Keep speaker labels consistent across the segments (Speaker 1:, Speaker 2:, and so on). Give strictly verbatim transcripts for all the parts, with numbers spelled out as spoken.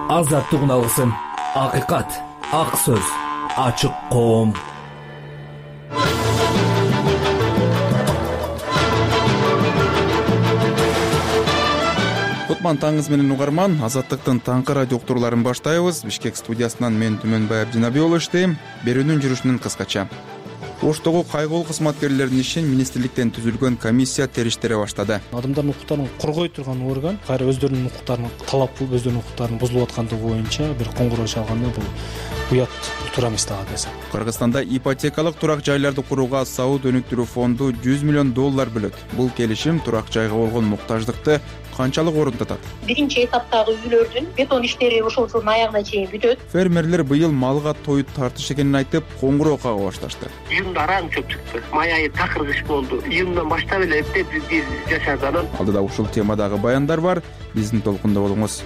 Speaker 1: Азаттык алгысым, акыйкат, ак сөз, ачык коом.
Speaker 2: Кутман таңыңыз менен угарман, Азаттыктын таңкы радио уктурууларын баштайбыз. Бишкек студиясынан мен Түмөнбай Абдинабий болуп иштейм. Берүүнүн жүрүшүнөн кыскача. Оштогу кайгылуу кызматкерлердин ишин министрликтен түзүлгөн комиссия териштире баштады.
Speaker 3: Адамдардын укуктарын коргой турган орган кайра өздөрүнүн укуктарын талап кылып, өздөрүнүн укуктарынын бузулуп аткандыгы боюнча бир коңгуроо чалганда бул уят туура эмес дагы десем.
Speaker 2: Кыргызстанда ипотекалык турак жайларды курууга Сауд өнүктүрүү фонду жүз миллион доллар бөлөт. Бул келишим турак жайга болгон муктаждыкты канчалык орундатат?
Speaker 4: Биринчи этаптагы үйлөрдүн бетон иштери ушул жылдын аягына чейин бүтөт.
Speaker 2: Фермерлер быйыл малга тоют тартыш экенин айтып, коңгуроо кага башташты.
Speaker 5: Июнда араң чөп чыкты. Май айы такыр кыш болду. Июндан баштап эле эптеп биз жашадык анан.
Speaker 2: Алдыда ушул темадагы баяндар бар. Биздин толкунда болуңуз.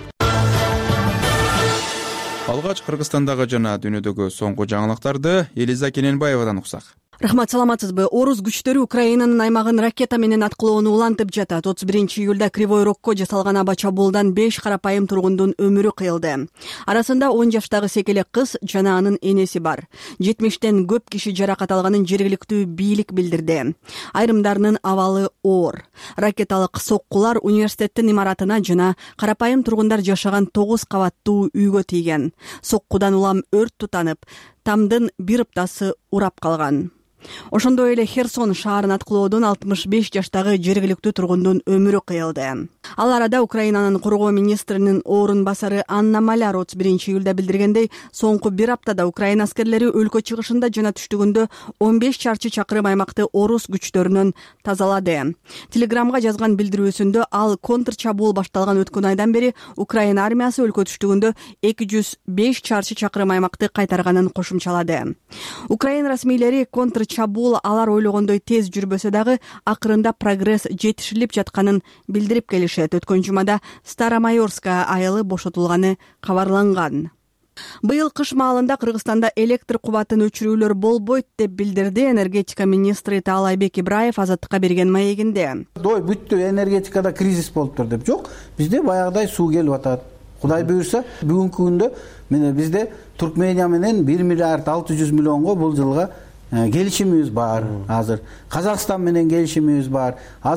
Speaker 2: Алгач Кыргызстандагы жана дүйнөдөгү соңку жаңылыктарды Элиза Кененбаевадан уксак.
Speaker 6: Рахмат, саламатсызбы? Орус күчтөрү Украинанын аймагын ракета менен аткылоону улантып жатат. отуз биринчи июлда Кривой Рогко жасалган аба чабуулдан беш карапайым тургундун өмүрү кыйылды. Арасында он жаштагы секелек кыз жана анын энеси бар. жетимиштен көп киши жаракат алганын жергиликтүү бийлик билдирди. Айрымдарынын абалы оор. Ракеталык соккулар университеттин имаратына жана карапайым тургундар жашаган тогуз кабаттуу үйгө тийген. Соккудан улам өрт тутанып, тамдын бир ыптасы урап калган. Ошондой эле Херсон шаарын аткылоодон алтымыш беш жаштагы жергиликтүү тургундун өмүрү кыйылды. Ал арада Украинанын коргоо министринин орун басары Анна Маляр отуз биринчи июлда билдиргендей, соңку бир аптада Украина аскерлери өлкө чыгышында жана түштүгүндө он беш чарчы чакырым аймакты орус күчтөрүнөн тазалады. Телеграмга жазган билдирүүсүндө ал контр чабуул башталган өткөн айдан бери Украина армиясы өлкө түштүгүндө эки жүз беш чарчы чакырым аймакты кайтарганын кошумчалады. Украина расмийлери контр чабуул алар ойлогондой тез жүрбөсө дагы акырында прогресс жетишилип жатканын билдирип келишет. Өткөн жумада Старомайорская айылы бошотулганы кабарланган. Быйыл кыш маалында Кыргызстанда электр кубатын өчүрүүлөр болбойт деп билдирди энергетика министри Таалайбек Ибраев Азаттыкка берген маегинде.
Speaker 7: Дой бүттү, энергетикада кризис болуптур деп. Жок, бизде баягыдай суу келип атат. Кудай буйрса, бүгүнкү күндө мына бизде Туркмения менен бир миллиард алты жүз миллионго бул жылга келишимибиз бар. Азыр Казакстан менен келишимибиз бар.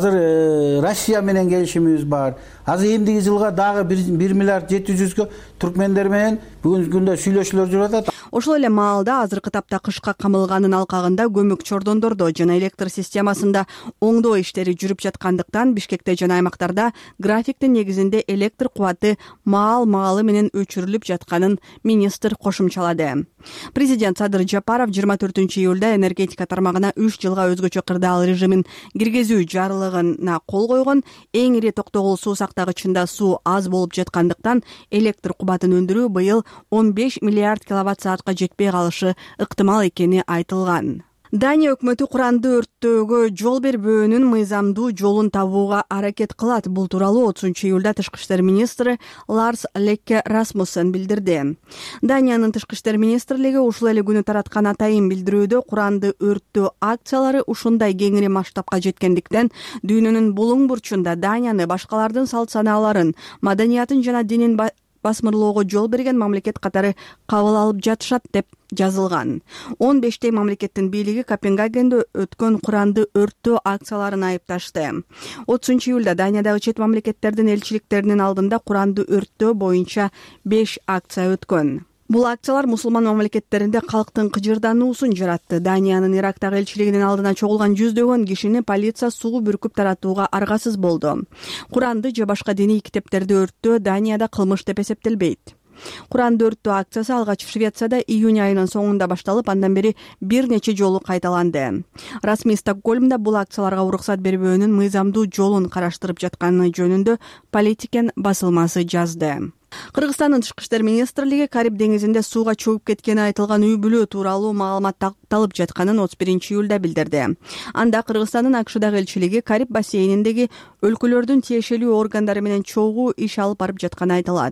Speaker 7: Азыр Россия менен келишимибиз бар. Азыр эмдиги жылга дагы бир миллиард жети жүзгө туркмендер менен бүгүнкү күндө сүйлөшүүлөр жүрүп атат.
Speaker 6: Ошол эле маалда азыркы тапта кышка камылганын алкагында көмүк чордондордо жана электр системасында оңдоо иштери жүрүп жаткандыктан Бишкекте жана аймактарда графиктин негизинде электр кубаты маал-маалы менен өчүрүлүп жатканын министр кошумчалады. Президент Садыр Жапаров жыйырма төртүнчү июлда энергетика тармагына үч жылга өзгөчө кырдаал режимин киргизүү жарлыгына кол койгон. Эң ири токтогул суу сактагычында суу аз болуп жаткандыктан электр кубатын өндүрүү быйыл он беш миллиард киловатт саатка жетпей калышы ыктымал экени айтылган. Дания өкмөтү куранды өрттөөгө жол бербөөнүн мыйзамдуу жолун табууга аракет кылат. Бул тууралуу отузунчу июлда тышкы иштер министри Ларс Лекке Расмуссен билдирди. Даниянын тышкы иштер министрлиги ушул эле күнү тараткан атайын билдирүүдө куранды өрттөө акциялары ушундай кеңири масштабка жеткендиктен дүйнөнүн булуң бурчунда Данияны башкалардын салт санааларын, маданиятын жана динин басмырлоого жол берген мамлекет катары кабыл алып жатышат деп жазылган. он бештей мамлекеттин бийлиги Копенгагенде өткөн куранды өрттөө акцияларын айыпташты. отузунчу июлда Даниядагы чет мамлекеттердин элчиликтеринин алдында куранды өрттөө боюнча беш акция өткөн. Бул акциялар мусулман мамлекеттеринде калктын кыжырдануусун жаратты. Даниянын Ирактагы элчилигинин алдына чогулган жүздөгөн кишини полиция суу бүркүп таратууга аргасыз болду. Куранды же башка диний китептерди өрттөө Данияда кылмыш деп эсептелбейт. Куранды өрттөө акциясы алгач Швецияда июнь айынын соңунда башталып, андан бери бир нече жолу кайталанды. Расмий Стокгольмда бул акцияларга уруксат бербөөнүн мыйзамдуу жолун караштырып жатканы жөнүндө Политикен басылмасы жазды. Кыргызстандын тышкы иштер министрлиги Кариб деңизинде сууга чөгүп кеткени айтылган үй бүлө тууралуу маалымат такталып жатканын отуз биринчи июлда билдирди. Анда Кыргызстандын АКШдагы элчилиги Кариб бассейниндеги өлкөлөрдүн тиешелүү органдары менен чогуу иш алып барып жатканы айтылат.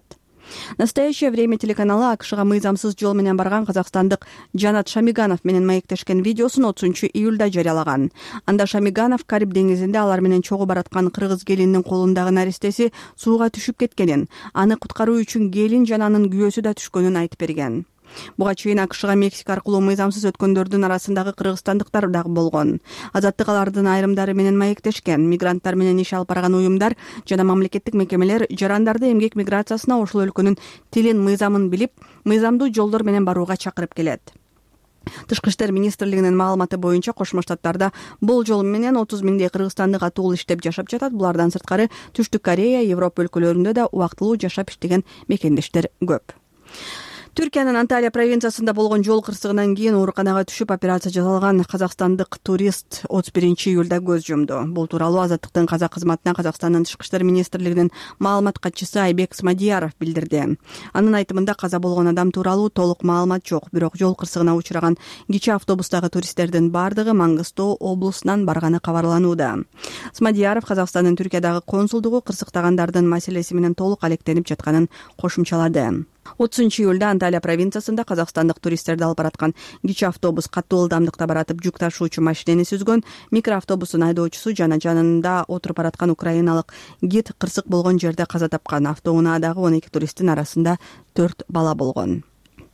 Speaker 6: Настоящее время телеканалы АКШга мыйзамсыз жол менен барган казакстандык Жанат Шамиганов менен маектешкен видеосун отузунчу июлда жарыялаган. Анда Шамиганов Кариб деңизинде алар менен чогуу бараткан кыргыз келиндин колундагы наристеси сууга түшүп кеткенин, аны куткаруу үчүн келин жана анын күйөөсү да түшкөнүн айтып берген. Буга чейин АКШга Мексика аркылуу мыйзамсыз өткөндөрдүн арасындагы кыргызстандыктар дагы болгон. Азаттык алардын айрымдары менен маектешкен. Мигранттар менен иш алып барган уюмдар жана мамлекеттик мекемелер жарандарды эмгек миграциясына ошол өлкөнүн тилин, мыйзамын билип, мыйзамдуу жолдор менен барууга чакырып келет. Тышкы иштер министрлигинин маалыматы боюнча Кошмо Штаттарда бул жол менен отуз миңдей кыргызстандык атуул иштеп жашап жатат. Булардан сырткары Түштүк Корея, Европа өлкөлөрүндө да убактылуу жашап иштеген мекендештер көп. Түркиянын Анталия провинциясында болгон жол кырсыгынан кийин ооруканага түшүп операция жасалган казакстандык турист отуз биринчи июлда көз жумду. Бул тууралуу Азаттыктын казак кызматына Казакстандын Тышкы иштер министрлигинин маалымат катчысы Айбек Смадияров билдирди. Анын айтымында каза болгон адам тууралуу толук маалымат жок, бирок жол кырсыгына учураган кичи автобустагы туристтердин бардыгы Мангыстоо облусунан барганы кабарланууда. Смадияров Казакстандын Түркиядагы консулдугу кырсыктагандардын маселеси менен толук алектенип жатканын кошумчалады. отузунчу июлда Анталия провинциясында казакстандык туристтерди алып бараткан кичи автобус катуу ылдамдыкта баратып жүк ташуучу машинени сүзгөн. Микроавтобустун айдоочусу жана жанында отуруп бараткан украиналык гид кырсык болгон жерде каза тапкан. Автоунаадагы он эки туристтин арасында төрт бала болгон.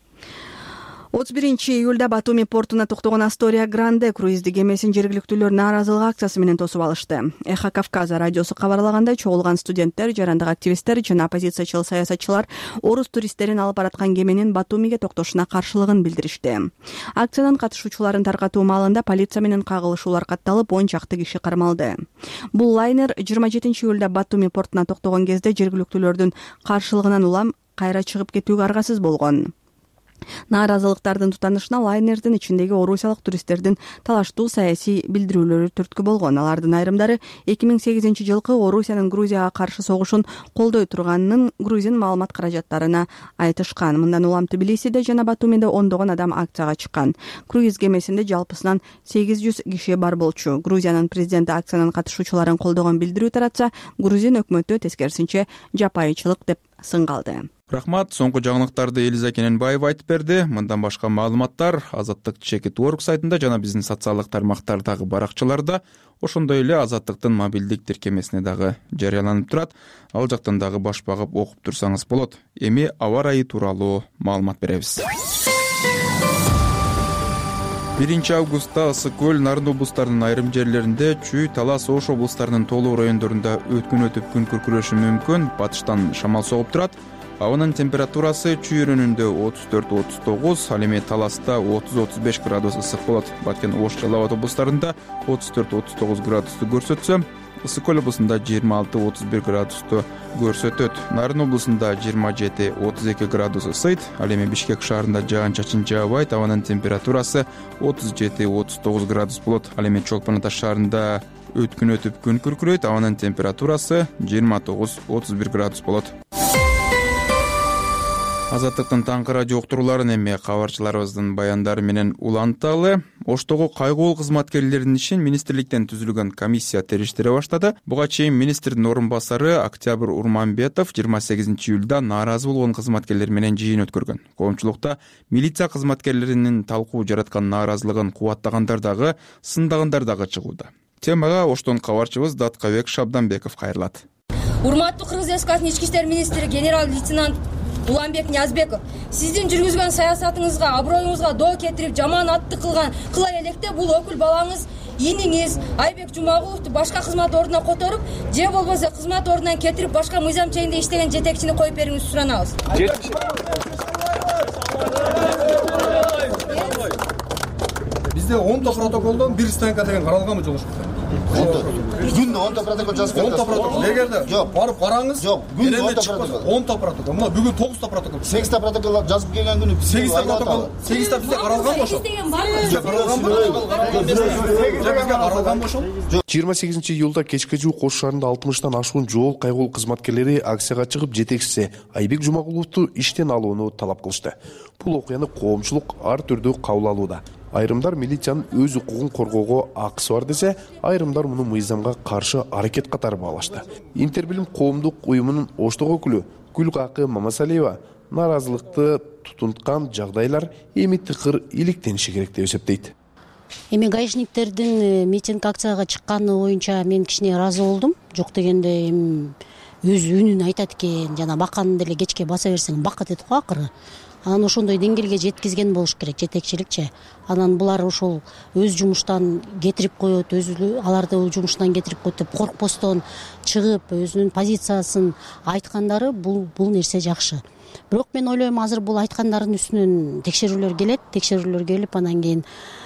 Speaker 6: отуз биринчи июлда Батуми портуна токтогон Астория Гранде круиздик кемесин жергиликтүүлөр нааразылык акциясы менен тосуп алышты. Эхо Кавказа радиосу кабарлагандай, чогулган студенттер, жарандык активисттер жана оппозициячыл саясатчылар орус туристтерин алып бараткан кеменин Батумиге токтошуна каршылыгын билдиришти. Акциянын катышуучуларын таркатуу маалында полиция менен кагылышуулар катталып, он чакты киши кармалды. Бул лайнер жыйырма жетинчи июлда Батуми портуна токтогон кезде жергиликтүүлөрдүн каршылыгынан улам кайра чыгып кетүүгө аргасыз болгон. Нааразылыктардын тутанышына лайнердин ичиндеги орусиялык туристтердин талаштуу саясий билдирүүлөрү түрткү болгон. Алардын айрымдары эки миң сегизинчи жылкы Орусиянын Грузияга каршы согушун колдой турганын грузин маалымат каражаттарына айтышкан. Мындан улам Тбилисиде жана Батумиде ондогон адам акцияга чыккан. Круиз кемесинде жалпысынан сегиз жүз киши бар болчу. Грузиянын президенти акциянын катышуучуларын колдогон билдирүү таратса, грузин өкмөтү тескерисинче жапайычылык деп сынгалды.
Speaker 2: Рахмат, соңку жаңылыктарды Элиза Кененбаева айтып берди. Мындан башка маалыматтар Азаттык чекит орг сайтында жана биздин социалдык тармактардагы баракчаларда, ошондой эле Азаттыктын мобилдик тиркемесине дагы жарыяланып турат. Ал жактан дагы баш багып окуп турсаңыз болот. Эми аба ырайы тууралуу маалымат беребиз. биринчи августта Ысык көл, Нарын облустарынын айрым жерлеринде, Чүй, Талас, Ош облустарынын толуу райондорунда өткөн өтүп күн күркүрөшү мүмкүн. Батыштан шамал согуп турат. Абанын температурасы Чүй районунда отуз төрт отуз тогуз, ал эми Таласта отуз отуз беш градус ысык болот. Баткен, Ош, Жалал Абад облустарында отуз төрт отуз тогуз градусту көрсөтсө, Ысык көл облусунда жыйырма алты отуз бир градусту көрсөтөт. Нарын облусунда жыйырма жети отуз эки градус ысыйт. Ал эми Бишкек шаарында жаан-чачын жаабайт. Абанын температурасы отуз жети отуз тогуз градус болот. Ал эми Чолпон Ата шаарында өткөн өтүп күн күркүрөйт. Абанын температурасы жыйырма тогуз отуз бир градус болот. Азаттыктын таңкы радио уктурууларын эми кабарчыларыбыздын баяндары менен уланталы. Оштогу кайгуул кызматкерлердин ишин министрликтен түзүлгөн комиссия териштире баштады. Буга чейин министрдин орун басары Октябрь Урманбетов жыйырма сегизинчи июлда нааразы болгон кызматкерлер менен жыйын өткөргөн. Коомчулукта милиция кызматкерлеринин талкуу жараткан нааразылыгын кубаттагандар дагы, сындагандар дагы чыгууда. Темага Оштон кабарчыбыз Даткабек Шабданбеков кайрылат.
Speaker 8: Урматтуу Кыргыз Республикасынын ички иштер министри генерал-лейтенант Уланбек Ниязбеков, сиздин жүргүзгөн саясатыңызга, аброюңузга доо кетирип, жаман атты кылган кыла электе бул өкүл балаңыз, иниңиз Айбек Жумагуловду башка кызмат ордуна которуп, же болбосо кызмат ордунан кетирип, башка мыйзам чегинде иштеген жетекчини коюп берүүңүздү суранабыз.
Speaker 9: Бизде онто протоколдон бир станка деген каралганбы жолуш? Күндө онто протокол жазып берди. онто протокол. Эгерде барып караңыз, күндө онто протокол. онто протокол. Мына бүгүн тогуз та протокол. сегиз та протокол жазып келген күнү сегиз та протокол. сегиз та бизде каралганбы ошо? Бизде каралганбы? Бизде каралганбы ошо?
Speaker 10: жыйырма сегизинчи июлда кечке жуук Ош шаарында алтымыштан ашуун жол кайгуул кызматкерлери акцияга чыгып, жетекчиси Айбек Жумагуловду иштен алууну талап кылышты. Бул окуяны коомчулук ар түрдүү кабыл алууда. Айрымдар милициянын өз укугун коргоого акысы бар десе, айрымдар муну мыйзамга каршы аракет катары баалашты. Интербилим коомдук уюмунун Оштогу өкүлү Гүлкакы Мамасалиева нааразылыкты тутунткан жагдайлар эми тыкыр иликтениши керек деп эсептейт.
Speaker 11: Эми гаишниктердин митинг акцияга чыкканы боюнча мен кичине ыраазы болдум. Жок дегенде эми өз үнүн айтат экен, жана баканы деле кечке баса берсең бакыт эт го акыры. Анан ошондой деңгээлге жеткизген болуш керек жетекчиликчи. Анан булар ошол өз жумуштан кетирип коет, өз аларды жумуштан кетирип коет деп коркпостон чыгып өзүнүн позициясын айткандары бул бул нерсе жакшы. Бирок мен ойлойм, азыр бул айткандардын үстүнөн текшерүүлөр келет, текшерүүлөр келип анан кийин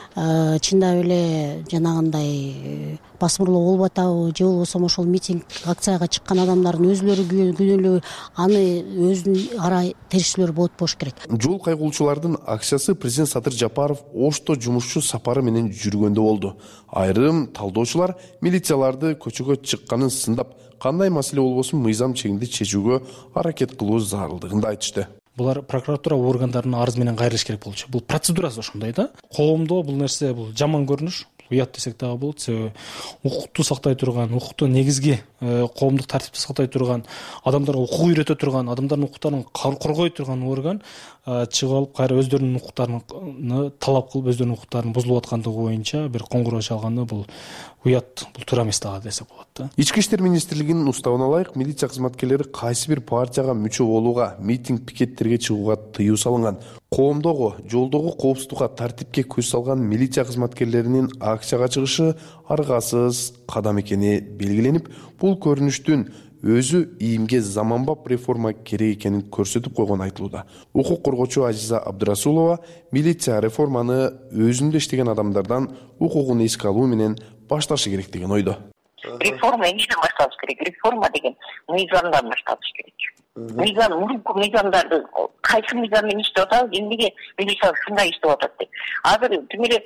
Speaker 11: чындап эле жанагындай басмырлоо болуп атабы же болбосо ошол митинг акцияга чыккан адамдардын өзүлөрү күнөөлүү, аны өзүнүн ара териштирүүлөр болот болуш керек.
Speaker 10: Жол кайгылуучулардын акциясы президент Садыр Жапаров Ошто жумушчу сапары менен жүргөндө болду. Айрым талдоочулар милицияларды көчөгө чыкканын сындап, кандай маселе болбосун мыйзам чегинде чечүүгө аракет кылуу зарылдыгын айтышты.
Speaker 3: Булар прокуратура органдарына арыз менен кайрылыш керек болчу. Бул процедурасы ошондой да. Коомдо бул нерсе бул жаман көрүнүш, уят десек дагы болот. Себеби укукту сактай турган, укукту негизги коомдук тартипти сактай турган, адамдарга укук үйрөтө турган, адамдардын укуктарын коргой турган орган чыгып алып кайра өздөрүнүн укуктарын талап кылып, өздөрүнүн укуктарынын бузулуп аткандыгы боюнча бир коңгуроо чалганы бул уят, бул туура эмес дагы десек болот да.
Speaker 10: Ички иштер министрлигинин уставына ылайык милиция кызматкерлери кайсы бир партияга мүчө болууга, митинг пикеттерге чыгууга тыюу салынган. Коомдогу, жолдогу коопсуздукка, тартипке көз салган милиция кызматкерлеринин акцияга чыгышы аргасыз кадам экени белгиленип, бул көрүнүштүн өзү ийимге заманбап реформа керек экенин көрсөтүп койгон айтылууда. Укук коргоочу Азиза Абдырасулова милиция реформаны өзүндө иштеген адамдардан укугун эске алуу менен башташы керек деген ойдо.
Speaker 5: Реформа эмнеден башталыш керек? Реформа деген мыйзамдан башталыш керек. Мыйзам, мурунку мыйзамдарды кайсы мыйзам менен иштеп атабыз, эмнеге милиция ушундай иштеп атат деп. Азыр тим эле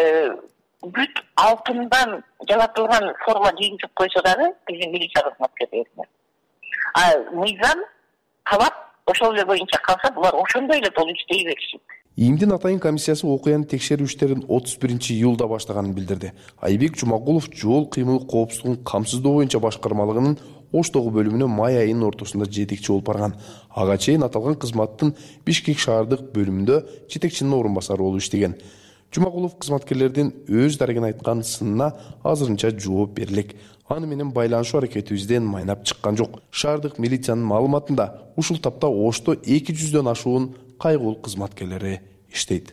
Speaker 5: бүт алтындан жаратылган форма кийгизип койсо дагы биздин милиция кызматкерлерине. А мыйзам талап ошол эле боюнча калса, булар ошондой эле толуп иштей беришет.
Speaker 10: ИИМдин атайын комиссиясы окуяны текшерүү иштерин отуз биринчи июлда баштаганын билдирди. Айбек Жумагулов жол кыймыл коопсуздугун камсыздоо боюнча башкармалыгынын Оштогу бөлүмүнө май айынын ортосунда жетекчи болуп барган. Ага чейин аталган кызматтын Бишкек шаардык бөлүмүндө жетекчинин орун басары болуп иштеген. Жумагулов кызматкерлердин өз дареген айткан сынына азырынча жооп берилек. Аны менен байланышуу аракетибизден майнап чыккан жок. Шаардык милициянын маалыматында ушул тапта Ошто эки жүздөн ашуун кайгылуу кызматкерлери иштейт.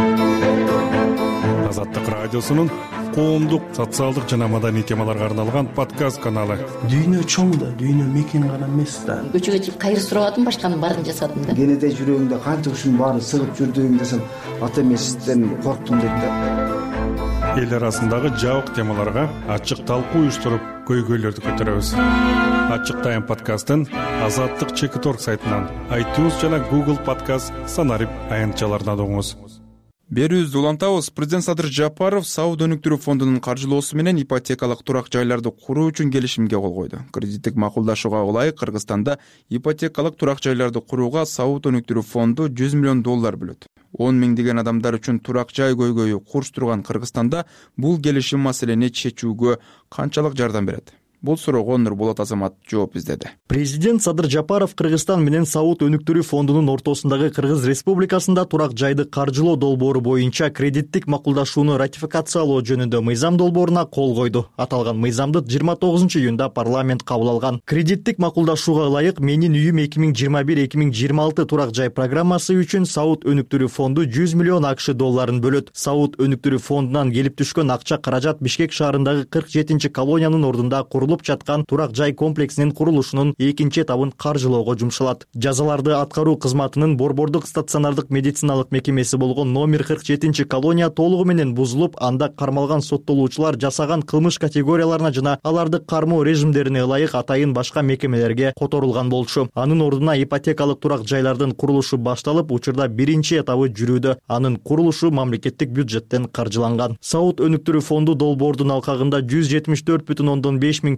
Speaker 12: Азаттык радиосунун коомдук, социалдык жана маданий темаларга арналган подкаст каналы.
Speaker 13: Дүйнө чоң да, дүйнө мекен гана эмес да.
Speaker 14: Көчөгө чыгып кайыр сурабадым, башканын баарын жасадым да.
Speaker 7: Кенеде жүрөгүңдө канча ушунун баары сыгып жүрдүң десем, ата эмесизден корктум дейт да.
Speaker 12: Эл арасындагы жабык темаларга ачык талкуу уюштуруп, көйгөйлөрдү көтөрөбүз. Ачык Тайм подкастын Азаттык чекит точка орг сайтынан, iTunes жана Google подкаст санарип аянтчаларынан угуңуз.
Speaker 2: Берүүбүздү улантабыз. Президент Садыр Жапаров Саут өнүктүрүү фондунун каржылоосу менен ипотекалык турак жайларды куруу үчүн келишимге кол койду. Кредиттик макулдашууга ылайык Кыргызстанда ипотекалык турак жайларды курууга Саут өнүктүрүү фонду жүз миллион доллар бөлөт. он миңдеген адамдар үчүн турак жай көйгөйү курч турган Кыргызстанда бул келишим маселени чечүүгө канчалык жардам берет? Бул суроого Нурболот Азамат жооп издеди.
Speaker 15: Президент Садыр Жапаров Кыргызстан менен Саут өнүктүрүү фондунун ортосундагы Кыргыз Республикасында турак жайды каржылоо долбоору боюнча кредиттик макулдашууну ратификациялоо жөнүндө мыйзам долбооруна кол койду. Аталган мыйзамды жыйырма тогузунчу июнда парламент кабыл алган. Кредиттик макулдашууга ылайык Менин үйүм эки миң жыйырма бир эки миң жыйырма алты турак жай программасы үчүн Саут өнүктүрүү фонду жүз миллион акш долларын бөлөт. Саут өнүктүрүү фондунан келип түшкөн акча каражат Бишкек шаарындагы кырк жетинчи колониянын ордунда курулуп жаткан турак жай комплексинин курулушунун экинчи этабын каржылоого жумшалат. Жазаларды аткаруу кызматынын борбордук стационардык медициналык мекемеси болгон номер кырк жетинчи колония толугу менен бузулуп, анда кармалган соттолуучулар жасаган кылмыш категорияларына жана аларды кармоо режимдерине ылайык атайын башка мекемелерге которулган болчу. Анын ордуна ипотекалык турак жайлардын курулушу башталып, учурда биринчи этабы жүрүүдө. Анын курулушу мамлекеттик бюджеттен каржыланган. Саут өнүктүрүү фонду долбоордун алкагында жүз жетимиш төрт бүтүн ондон беш миң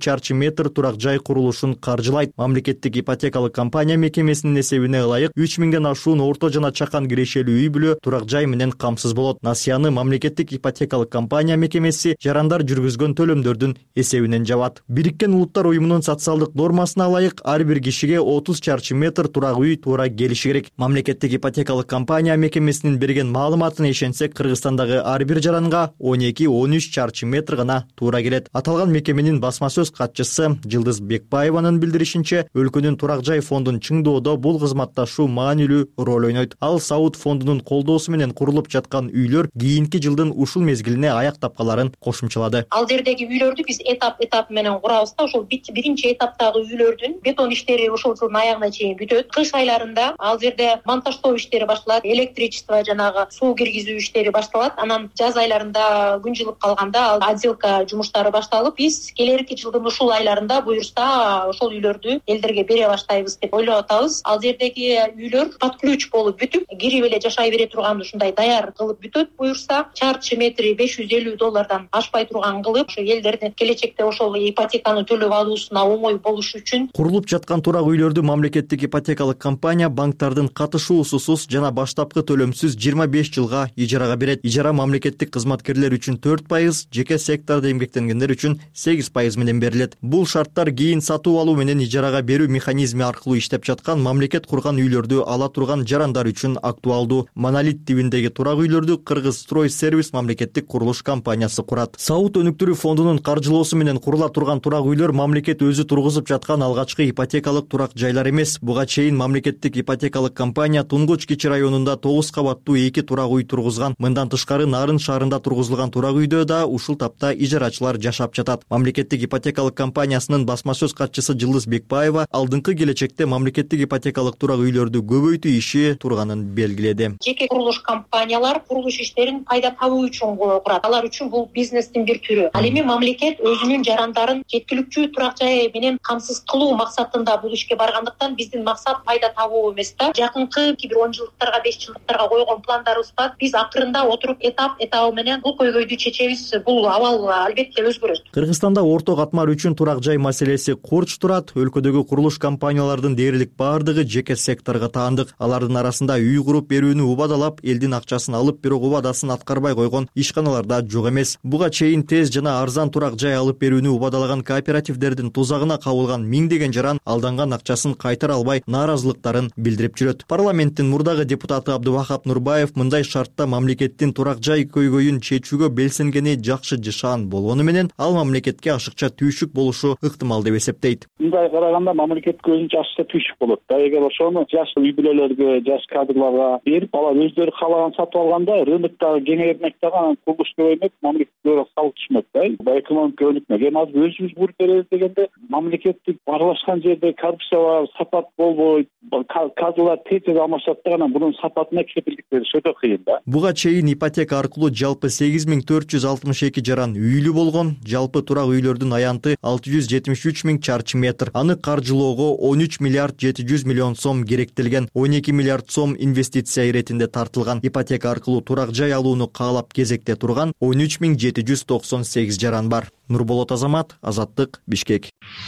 Speaker 15: чарчы метр турак жай курулушун каржылайт. Мамлекеттик ипотекалык компания мекемесинин эсебине ылайык үч миңден ашуун орто жана чакан кирешелүү үй бүлө турак жай менен камсыз болот. Насыяны мамлекеттик ипотекалык компания мекемеси жарандар жүргүзгөн төлөмдөрдүн эсебинен жабат. Бириккен Улуттар уюмунун социалдык нормасына ылайык ар бир кишиге отуз чарчы метр турак үй туура келиши керек. Мамлекеттик ипотекалык компания мекемесинин берген маалыматына ишенсек, Кыргызстандагы ар бир жаранга он эки он үч чарчы метр гана туура келет. Аталган мекеменин басма сөз катчысы Жылдыз Бекбаеванын билдиришинче, өлкөнүн турак жай фондун чыңдоодо бул кызматташуу маанилүү роль ойнойт. Ал Сауд фондунун колдоосу менен курулуп жаткан үйлөр кийинки жылдын ушул мезгилине аяк тапкаларын кошумчалады.
Speaker 4: Ал жердеги үйлөрдү биз этап этап менен курабыз да, ошол биринчи этаптагы үйлөрдүн бетон иштери ушул жылдын аягына чейин бүтөт. Кыш айларында ал жерде монтаждоо иштери башталат, электричество жанагы суу киргизүү иштери башталат. Анан жаз айларында күн жылып калганда ал отделка жумуштары башталып, биз келерки жылдын ушул айларында буюрса ошол үйлөрдү элдерге бере баштайбыз деп ойлоп атабыз. Ал жердеги үйлөр под ключ болуп бүтүп, кирип эле жашай бере турган ушундай даяр кылып бүтөт. Буюрса чарчы метри беш жүз элүү доллардан ашпай турган кылып, ошо элдердин келечекте ошол ипотеканы төлөп алуусуна оңой болуш үчүн
Speaker 15: курулуп жаткан турак үйлөрдү мамлекеттик ипотекалык компания банктардын катышуусусуз жана баштапкы төлөмсүз жыйырма беш жылга ижарага берет. Ижара мамлекеттик кызматкерлер үчүн төрт пайыз, жеке сектордо эмгектенгендер үчүн сегиз пайыз менен берилет. Бул шарттар кийин сатуу алуу менен ижарага берүү механизми аркылуу иштеп жаткан мамлекет курган үйлөрдү ала турган жарандар үчүн актуалдуу. Монолит тибиндеги турак үйлөрдү Кыргыз строй сервис мамлекеттик курулуш компаниясы курат. Сауд өнүктүрүү фондунун каржылоосу менен курула турган турак үйлөр мамлекет өзү тургузуп жаткан алгачкы ипотекалык турак жайлар эмес. Буга чейин мамлекеттик ипотекалык компания Тунгуч Кичи районунда тогуз кабаттуу эки турак үй тургузган. Мындан тышкары Нарын шаарында тургузулган турак үйдө да ушул тапта ижарачылар жашап жатат. Мамлекеттик ипотекалык компаниясынын басма сөз катчысы Жылдыз Бекбаева алдыңкы келечекте мамлекеттик ипотекалык турак үйлөрдү көбөйтүү иши турганын белгиледи.
Speaker 4: Жеке курулуш компаниялар курулуш иштерин пайда табуу үчүн курат. Алар үчүн бул бизнестин бир түрү. Ал эми мамлекет өзүнүн жарандарын жеткиликтүү турак жай менен камсыз кылуу максатында бул ишке баргандыктан биздин максат пайда табуу эмес да. Жакынкы бир он жылдыктарга, беш жылдыктарга койгон пландарыбыз бар. Биз акырында отуруп этап этабы менен бул көйгөйдү чечебиз. Бул абал албетте өзгөрөт.
Speaker 15: Кыргызстанда орто катмар үчүн турак жай маселеси корч турат. Өлкөдөгү курулуш компаниялардын дээрлик бардыгы жеке секторго таандык. Алардын арасында үй куруп берүүнү убадалап, элдин акчасын алып, бирок убадасын аткарбай койгон ишканалар да жок эмес. Буга чейин тез жана арзан турак жай алып берүүнү убадалаган кооперативдердин тузагына кабылган миңдеген жаран алданган акчасын кайтара албай нааразылыктарын билдирип жүрөт. Парламенттин мурдагы депутаты Абдывахап Нурбаев мындай шартта мамлекеттин турак жай көйгөйүн чечүүгө белсенгени жакшы жышаан болгону менен ал мамлекетке ашыкча түйшүк болушу ыктымал деп эсептейт.
Speaker 16: Мындай караганда мамлекетке өзүнчө ашыкча түйшүк болот да. Эгер ошону жаш үй бүлөлөргө, жаш кадрларга берип, алар өздөрү каалаган сатып алганда рыноктогу кеңеймек дагы, анан курулуш көбөймөк, мамлекетке салык түшмөк да. Бул экономика өнүкмөк. Эми азыр өзүбүз буруп беребиз дегенде мамлекеттик аралашкан жерде коррупция бар, сапат болбойт, кадрлар тез алмашат да, анан бунун сапатына кепилдик бериш өтө кыйын да.
Speaker 15: Буга чейин ипотека аркылуу жалпы сегиз миң төрт жүз алтымыш эки жаран үйлүү болгон. Жалпы турак үйлөрдүн аянты алты жүз жетимиш үч миң чарчы метр. Аны каржылоого он үч миллиард жети жүз миллион сом керектелген. он эки миллиард сом инвестиция иретинде тартылган. Ипотека аркылуу турак жай алууну каалап кезекте турган он үч миң жети жүз токсон сегиз жаран бар. Нурболот Азамат, Азаттык, Бишкек.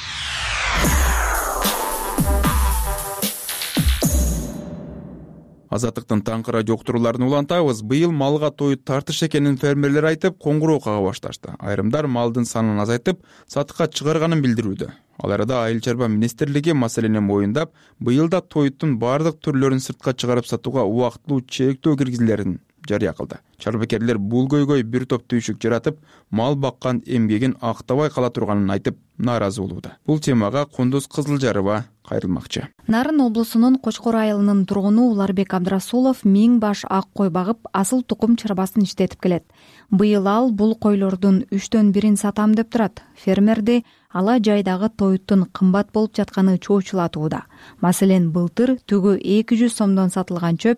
Speaker 2: Азаттыктын таңкы радио уктурууларын улантабыз. Быйыл малга тою тартыш экенин фермерлер айтып, коңгуроо кага башташты. Айрымдар малдын санын азайтып, сатыкка чыгарганын билдирүүдө. Ал арада Айыл чарба министрлиги маселени моюндап, быйыл да тоюттун бардык түрлөрүн сыртка чыгарып сатууга убактылуу чектөө киргизилерин жарыя кылды. Чарбакерлер бул көйгөй бир топ түйшүк жаратып, мал баккан эмгегин актабай кала турганын айтып, нааразы болууда. Бул темага Кундуз Кызылжарова кайрылмакчы.
Speaker 17: Нарын облусунун Кочкор айылынын тургуну Уларбек Абдрасулов миң баш ак кой багып, асыл тукум чарбасын иштетип келет. Быйыл ал бул койлордун үчтөн бирин сатам деп турат. Фермерди ала жайдагы тоюттун кымбат болуп жатканы чоочулатууда. Маселен, былтыр түгү эки жүз сомдон сатылган чөп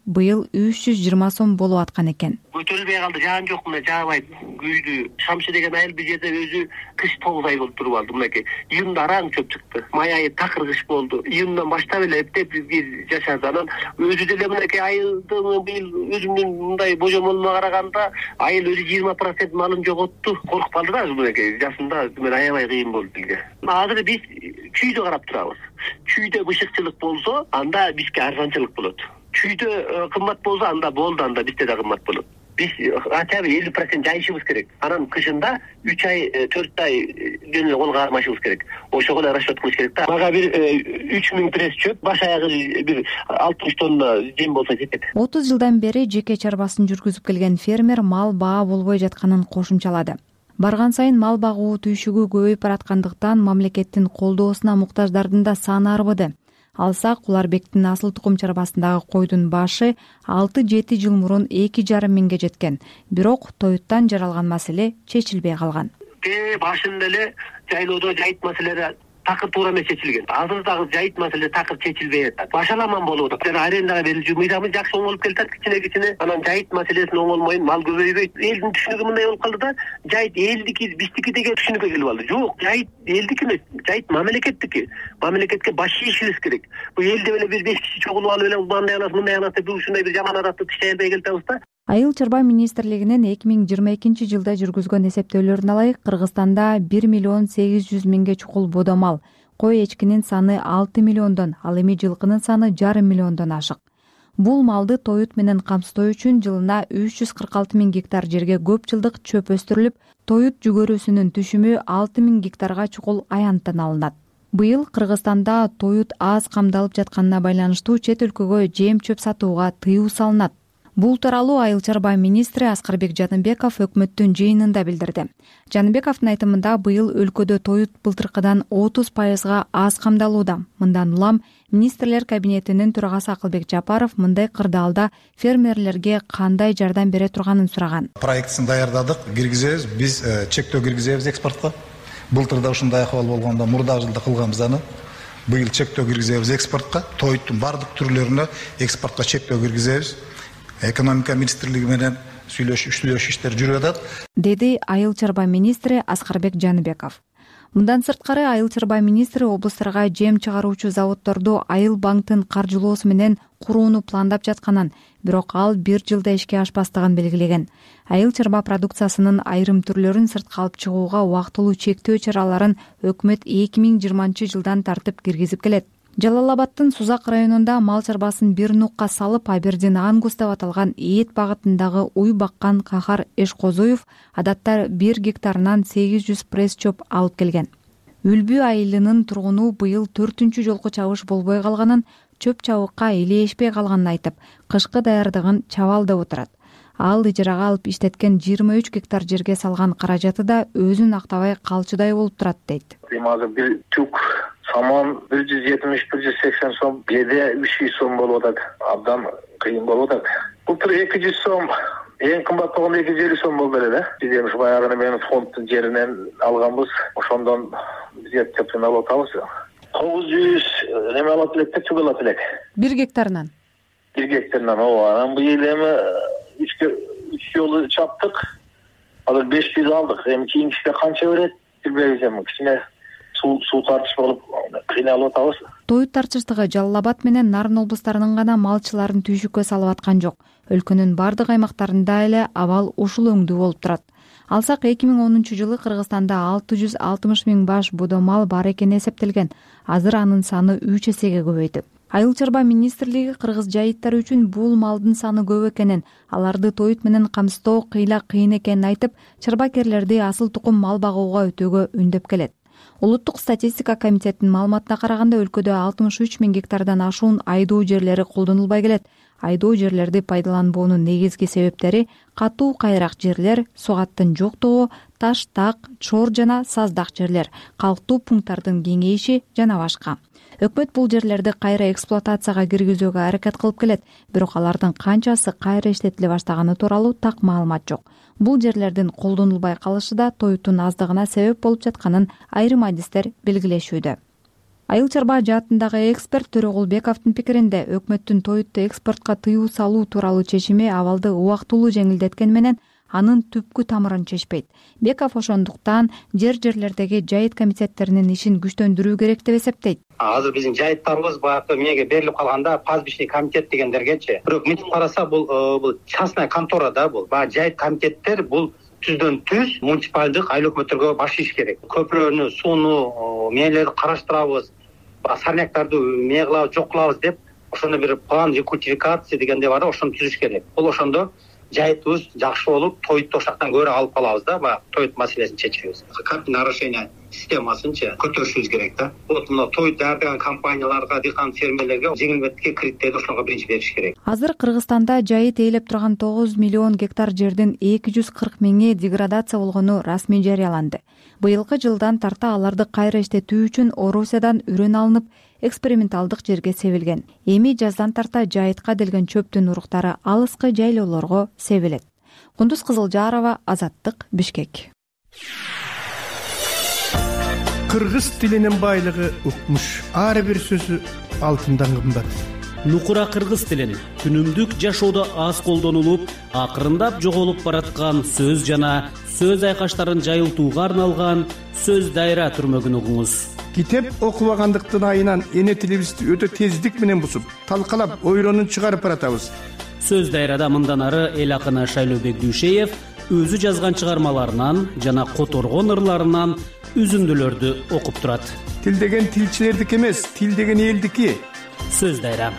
Speaker 17: быйыл үч жүз жыйырма сом болуп аткан экен.
Speaker 18: Көтөрүлбөй калды, жаан жок, мына жаабайт, күйдү. Шамшы деген айыл бир жерде өзү кыш тогуз ай болуп туруп алды мынакей. Июнда араң чөп чыкты. Май айы такыр кыш болду. Июндан баштап эле эптеп бизге жашады. Анан өзү деле мынакей айылдын быйыл өзүмдүн мындай божомолума караганда айыл өзү жыйырма процент малын жоготту. Коркуп калды да мынакей. Жасында мен аябай кыйын болду бизге. Азыр биз чүйдө карап турабыз. Чүйдө бышыкчылык болсо, анда бизге арзанчылык болот. Чүйдө кымбат болсо, анда болду, анда бизде да кымбат болот. Биз хотя бы элүү процент жайышыбыз керек. Анан кышында үч ай, төрт ай жөн эле колго кармашыбыз керек. Ошого эле расчет кылыш керек да. Мага бир үч миң пресс чөп, баш аягы бир алтымыш тонна жем болсо жетет.
Speaker 17: отуз жылдан бери жеке чарбасын жүргүзүп келген фермер мал баа болбой жатканын кошумчалады. Барган сайын мал багуу түйшүгү көбөйүп бараткандыктан мамлекеттин колдоосуна муктаждардын да саны арбыды. Алсак, Уларбектин асыл тукум чарбасындагы койдун башы алты жети жыл мурун эки жарым миңге жеткен. Бирок тоюттан жаралган маселе чечилбей калган.
Speaker 18: Те башында эле жайлоодо жайыт маселелери такыр туура эмес чечилген. Азыр дагы жайыт маселе такыр чечилбей атат. Башаламан болуп атат. Жана арендага берилүү мыйзамы жакшы оңолуп келатат, кичине кичине. Анан жайыт маселесин оңолмойн, мал көбөйбөйт. Элдин түшүнүгү мындай болуп калды да, жайыт элдики, биздики деген түшүнүккө келип алды. Жок, жайыт элдики эмес, жайыт мамлекеттики. Мамлекетке баш ийишибиз керек. Бул элде эле бир беш киши чогулуп алып эле мындай анас, мындай анас деп ушундай бир жаман адатты тишей албай келатабыз да.
Speaker 17: Айыл чарба министрлигинин эки миң жыйырма экинчи жылда жүргүзгөн эсептөөлөрүнө ылайык Кыргызстанда бир миллион сегиз жүз миңге чукул бодомал, кой эчкинин саны алты миллиондон, ал эми жылкынын саны жарым миллиондон ашык. Бул малды тоют менен камсыздоо үчүн жылына үч жүз кырк алты миң гектар жерге көп жылдык чөп өстүрүлүп, тоют жүгөрүсүнүн түшүмү алты миң гектарга чукул аянттан алынат. Быйыл Кыргызстанда тоют аз камдалып жатканына байланыштуу чет өлкөгө жем чөп сатууга тыюу салынат. Бул тууралуу Айыл чарба министри Аскарбек Жаныбеков өкмөттүн жыйынында билдирди. Жаныбековдун айтымында быйыл өлкөдө тоют былтыркыдан отуз пайызга аз камдалууда. Мындан улам министрлер кабинетинин төрагасы Акылбек Жапаров мындай кырдаалда фермерлерге кандай жардам бере турганын сураган.
Speaker 19: Проектин даярдадык, киргизебиз, биз чектөө киргизебиз экспортко. Былтырда ушундай акыбал болгондо мурдагы жылда кылганбыз аны. Быйыл чектөө киргизебиз экспортко, тоюттун бардык түрлөрүнө экспортко чектөө киргизебиз. Экономика министрлиги менен сүйлөшүп иштер жүрүп атат,
Speaker 17: деди Айыл чарба министри Аскарбек Жаныбеков. Мындан сырткары Айыл чарба министри облустарга жем чыгаруучу заводдорду Айыл банктын каржылоосу менен курууну пландап жатканын, бирок ал бир жылда ишке ашпастыгын белгилеген. Айыл чарба продукциясынын айрым түрлөрүн сыртка алып чыгууга убактылуу чектөө чараларын өкмөт эки миң жыйырманчы жылдан тартып киргизип келет. Жалал Абадтын Сузак районунда мал чарбасын бир нукка салып, Абердин Ангус деп аталган эт багытындагы уй баккан Кахар Эшкозуев адатта бир гектарынан сегиз жүз пресс чөп алып келген. Үлбү айылынын тургуну быйыл төртүнчү жолку чабыш болбой калганын, чөп чабыкка элешпей калганын айтып, кышкы даярдыгын чабал деп отурат. Ал ижарага алып иштеткен жыйырма үч гектар жерге салган каражаты да өзүн актабай калчудай болуп турат дейт.
Speaker 18: Азыр бир түк саман бир жүз жетимиш бир жүз сексен сом, кээде үч жүз сом болуп атат. Абдан кыйын болуп атат. Былтыр эки жүз сом, эң кымбат болгондо эки жүз элүү сом болду эле да. Биз эми ушу баягы менен фонддун жеринен алганбыз. Ошондон бизге чөптөн алып атабыз. тогуз жүз эме алат элек да, чүк алат элек.
Speaker 17: Бир гектарынан.
Speaker 18: Бир гектарынан, ооба. Анан быйыл эми үч үч жолу чаптык. Азыр беш жүз алдык. Эми кийинкисине канча берет билбейбиз эми. Кичине суу суу тартыш болуп кыйналып атабыз.
Speaker 17: Тоют тарчыштыгы Жалал Абад менен Нарын облустарынын гана малчыларын түйшүккө салып аткан жок. Өлкөнүн бардык аймактарында эле абал ушул өңдүү болуп турат. Алсак эки миң онунчу жылы Кыргызстанда алты жүз алтымыш миң баш бодомал бар экени эсептелген. Азыр анын саны үч эсеге көбөйдү. Айыл чарба министрлиги кыргыз жайыттары үчүн бул малдын саны көп экенин, аларды тоют менен камсыздоо кыйла кыйын экенин айтып, чарбакерлерди асыл тукум мал багууга өтөөгө үндөп келет. Улуттук статистика комитетинин маалыматына караганда өлкөдө алтымыш үч миң гектардан ашуун айдоо жерлери колдонулбай келет. Айдоо жерлерди пайдаланбоонун негизги себептери катуу кайрак жерлер, сугаттын жоктугу, таш, так, чор жана саздак жерлер, калктуу пункттардын кеңейиши жана башка. Өкмөт бул жерлерди кайра эксплуатацияга киргизүүгө аракет кылып келет, бирок алардын канчасы кайра иштетиле баштаганы тууралуу так маалымат жок. Бул жерлердин колдонулбай калышы да тоюттун аздыгына себеп болуп жатканын айрым адистер белгилешүүдө. Айыл чарба жаатындагы эксперт Төрөгулбековдун пикиринде өкмөттүн тоюту экспортко тыюу салуу тууралуу чечими абалды убактылуу жеңилдеткени менен анын түпкү тамырын чечпейт. Беков ошондуктан жер жерлердеги жайыт комитеттеринин ишин күчтөндүрүү керек деп эсептейт.
Speaker 20: Азыр биздин жайыттарыбыз баягы эмеге берилип калганда пастбищный комитет дегендергечи. Бирок мынтип караса бул бул частная контора да бул. Баягы жайыт комитеттер бул түздөн түз муниципалдык айыл өкмөттөргө баш иш керек. Көпүрөнү, сууну, мээлерди караштырабыз, сарняктарды эмне кылабыз, жок кылабыз деп ошондо бир план рекультивикация дегенде бар да, ошону түзүш керек. Бул ошондо жайытыбыз жакшы болуп, тойту ошактан көрө алып калабыз да, баягы тоют маселесин чечебиз. Капитальный орошение системасынчы көтөрүшүбүз керек да. Вот мына тоют даярдаган компанияларга, дыйкан фермерлерге жеңилдетке кредиттерди ошолорго биринчи бериш керек.
Speaker 17: Азыр Кыргызстанда жайыт ээлеп турган тогуз миллион гектар жердин эки жүз кырк миңи деградация болгону расмий жарыяланды. Быйылкы жылдан тарта аларды кайра иштетүү үчүн Орусиядан үрөн алынып, эксперименталдык жерге себилген. Эми жаздан тарта жайытка делген чөптүн уруктары алыскы жайлоолорго себилет. Кундуз Кызылжарова, Азаттык, Бишкек.
Speaker 21: Кыргыз тилинин байлыгы укмуш. Ар бир сөзү алтындан кымбат.
Speaker 1: Нукура кыргыз тилин күнүмдүк жашоодо аз колдонулуп, акырындап жоголуп бараткан сөз жана сөз айкаштарын жайылтууга арналган сөз дайра түрмөгүн угуңуз.
Speaker 21: Китеп окубагандыктын айынан эне тилибизди өтө тездик менен бусуп, талкалап, ойронун чыгарып баратабыз.
Speaker 1: Сөз дайрада мындан ары эл акыны Шайлообек Дүйшеев өзү жазган чыгармаларынан жана которгон ырларынан үзүндүлөрдү окуп турат.
Speaker 21: Тил деген тилчилердики эмес, тил деген элдики.
Speaker 1: Сөз дайра.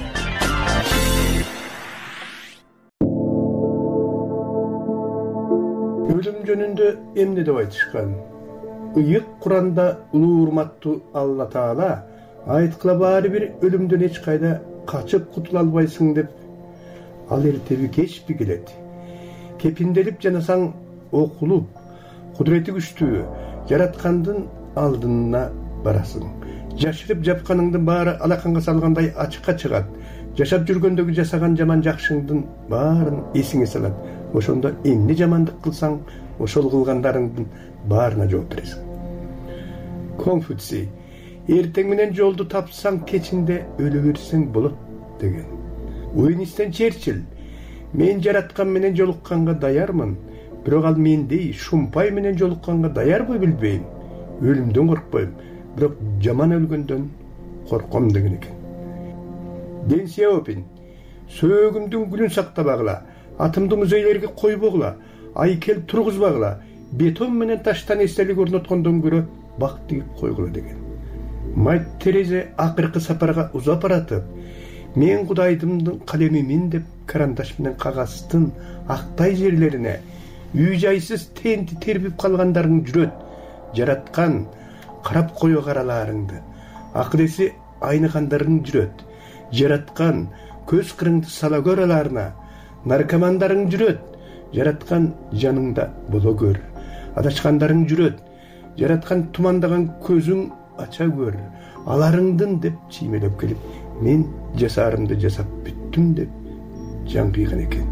Speaker 21: Өлүм жөнүндө эмне деп айтышкан? Ыйык Куранда улуу урматтуу Алла Таала айткыла баары бир өлүмдөн эч кайда качып кутула албайсың деп. Ал эртеби кечпи келет. Кепинделип жанасаң окулуп, кудурети күчтүү жараткандын алдына барасың. Жашырып жапканыңдын баары алаканга салгандай ачыкка чыгат. Жашап жүргөндөгү жасаган жаман жакшыңдын баарын эсиңе салат. Ошондо эмне жамандык кылсаң, ошол кылгандарыңдын баарына жооп бересиң. Конфуций: эртең менен жолду тапсаң, кечинде өлө берсең болот деген. Уинстон Черчилль: мен жараткан менен жолукканга даярмын, бирок ал мендей шумпай менен жолукканга даярбы билбейм. Өлүмдөн коркпойм, бирок жаман өлгөндөн корком деген экен. Дэн Сяопин: сөөгүмдүн гүлүн сактабагыла, атымды музейлерге койбогула, айкел тургузбагыла, бетон менен таштан эстелик орноткондон көрө бак тигип койгула деген. Мать Терезе акыркы сапарга узап баратып, мен Кудайдымдын калемимин деп карандаш менен кагаздын актай жерлерине үй жайсыз тенти тербип калгандарың жүрөт. Жараткан карап кое караларыңды, акылеси айныгандарың жүрөт. Жараткан көз кырыңды сала көраларына, наркомандарың жүрөт. Жараткан жаныңда боло көр. Адашкандарың жүрөт. Жараткан тумандаган көзүң ача көр. Аларыңдын деп чиймелеп келип, мен жасарымды жасап бүттүм деп жан кыйган экен.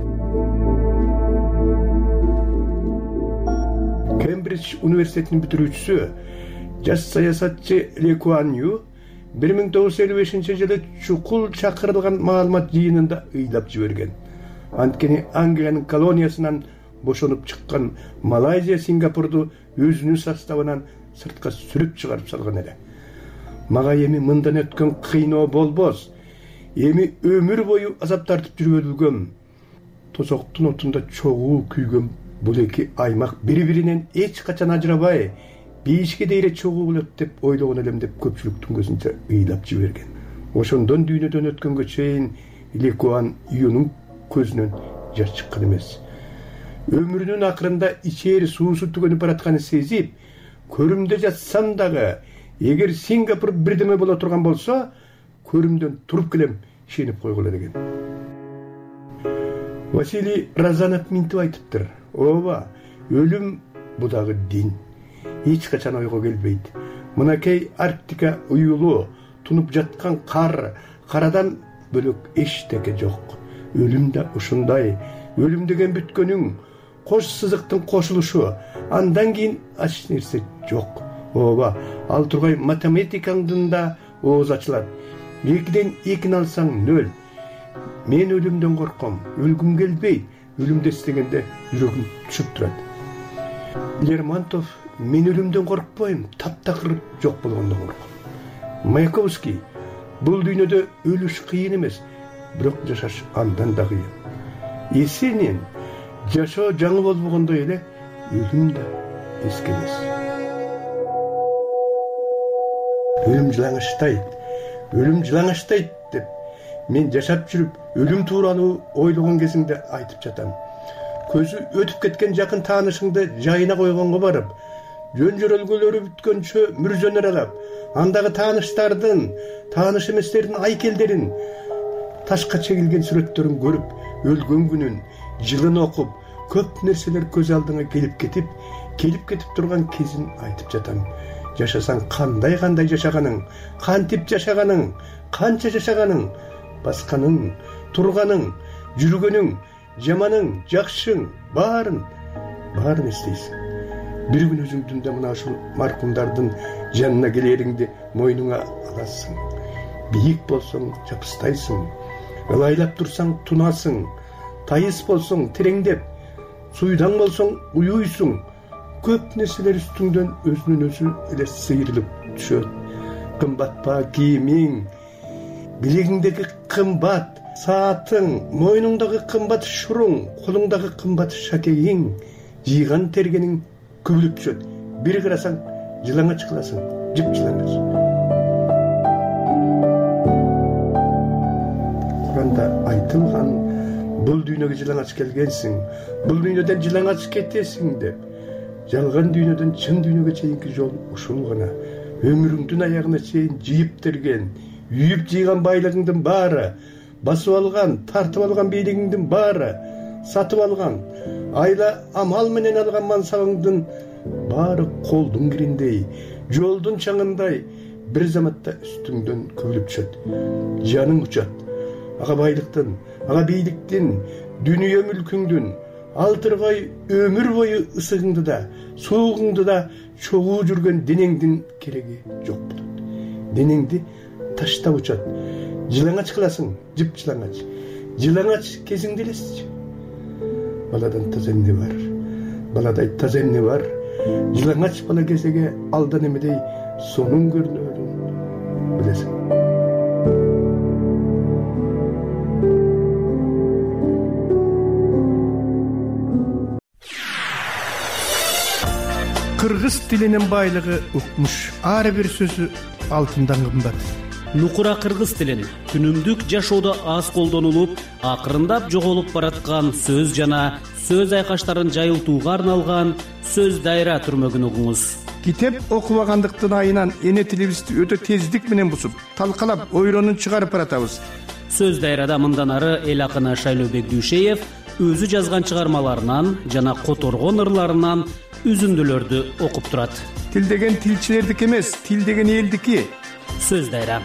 Speaker 21: Кембридж университетинин бүтүрүүчүсү, жаш саясатчы Ли Куан Ю бир миң тогуз жүз элүү бешинчи жылы чукул чакырылган маалымат жыйынында ыйлап жиберген. Анткени Англиянын колониясынан бошонуп чыккан Малайзия Сингапурду өзүнүн составынан сыртка сүрүп чыгарып салган эле. Мага эми мындан өткөн кыйноо болбос. Эми өмүр бою азап тартып жүрүп өлгөм. Тозоктун отунда чогуу күйгөн бул эки аймак бири-биринен эч качан ажырабай, бейишке дейре чогуу болот деп ойлогон элем деп көпчүлүктүн көзүнчө ыйлап жиберген. Ошондон дүйнөдөн өткөнгө чейин Ли Куан Юнун көзүнөн жаш чыккан эмес. Өмүрүнүн акырында ичери суусу түгөнүп баратканын сезип, көрүмдө жатсам дагы, эгер Сингапур бирдеме боло турган болсо, көрүмдөн туруп келем, ишенип койгула деген. Василий Разанов минтип айтыптыр: ооба, өлүм бу дагы дин. Эч качан ойго келбейт. Мынакей Арктика уюлу, тунуп жаткан кар, карадан бөлөк эчтеке жок. Өлүм да ушундай. Өлүм деген бүткөнүң, кош сызыктын кошулушу, андан кийин ач нерсе жок. ооба ал тургай математикаңдын да ооз ачылат. Экиден экини алсаң нөл. Мен өлүмдөн корком, өлгүм келбейт, өлүмдү эстегенде жүрөгүм түшүп турат. Лермонтов мен өлүмдөн коркпойм, таптакыр жок болгондон корком. Маяковский бул дүйнөдө өлүш кыйын эмес, бирок жашаш андан да кыйын. Есенин жашоо жаңы болбогондой эле өлүм да эски эмес. Өлүм жылаңачтайт, өлүм жылаңачтайт деп мен жашап жүрүп өлүм тууралуу ойлогон кезимде айтып жатам. Көзү өтүп кеткен жакын таанышыңды жайына койгонго барып, жөн жөрөлгөлөрү бүткөнчө мүрзөнө аралап, андагы тааныштардын, тааныш эместердин айкелдерин, ташка чегилген сүрөттөрүн көрүп, өлгөн күнүн, жылын окуп, көп нерселер көз алдыңа келип кетип, келип кетип турган кезин айтып жатам. Жашасаң кандай кандай жашаганың, кантип жашаганың, канча жашаганың, басканың, турганың, жүргөнүң, жаманың, жакшың, баарын, баарын эстейсиң. Бир күн өзүңдүн да мына ушул маркумдардын жанына келериңди мойнуңа аласың. Бийик болсоң жапыстайсың, ылайлап турсаң тунасың, тайыс болсоң тереңдеп, суйдаң болсоң уюйсуң. Көп нерселер үстүңдөн өзүнүн өзү эле сыйрылып түшөт. Кымбат ба кийимиң, билегиңдеги кымбат саатың, мойнуңдагы кымбат шуруң, колуңдагы кымбат шакегиң, жыйган тергениң көбүлүп түшөт. Бир карасаң жылаңач кыласың, жыпжылаңач. Куранда айтылган, бул дүйнөгө жылаңач келгенсиң, бул дүйнөдөн жылаңач кетесиң деп. Жалган дүйнөдөн чын дүйнөгө чейинки жол ушул гана. Өмүрүңдүн аягына чейин жыйып терген, үйүп жыйган байлыгыңдын баары, басып алган, тартып алган бийлигиңдин баары, сатып алган, айла амал менен алган мансабыңдын баары колдун кириндей, жолдун чаңындай бир заматта үстүңдөн көбүлүп түшөт. Жаның учат. Ага байлыктын, ага бийликтин, дүнүйө мүлкүңдүн, алтыргай өмүр бою ысыгыңды да, суугуңду да чогуу жүргөн денеңдин кереги жок болот. Денеңди таштап учат. Жылаңач кыласың, жыпжылаңач. Жылаңач кезиңди элесичи. Баладан таза эмне бар? Баладай таза эмне бар? Жылаңач бала кезеге алдан эмедей сонун көрүнөрүн билесиң. Кыргыз тилинин байлыгы укмуш. Ар бир сөзү алтындан кымбат.
Speaker 1: Нукура кыргыз тилин күнүмдүк жашоодо аз колдонулуп, акырындап жоголуп бараткан сөз жана сөз айкаштарын жайылтууга арналган сөз дайра түрмөгүн угуңуз.
Speaker 21: Китеп окубагандыктын айынан эне тилибизди өтө тездик менен бусуп, талкалап, ойронун чыгарып баратабыз.
Speaker 1: Сөз дайрада мындан ары эл акыны Шайлообек Дүйшеев өзү жазган чыгармаларынан жана которгон ырларынан үзүндүлөрдү окуп турат.
Speaker 21: Тил деген тилчилердики эмес, тил деген элдики.
Speaker 1: Сөз дайра.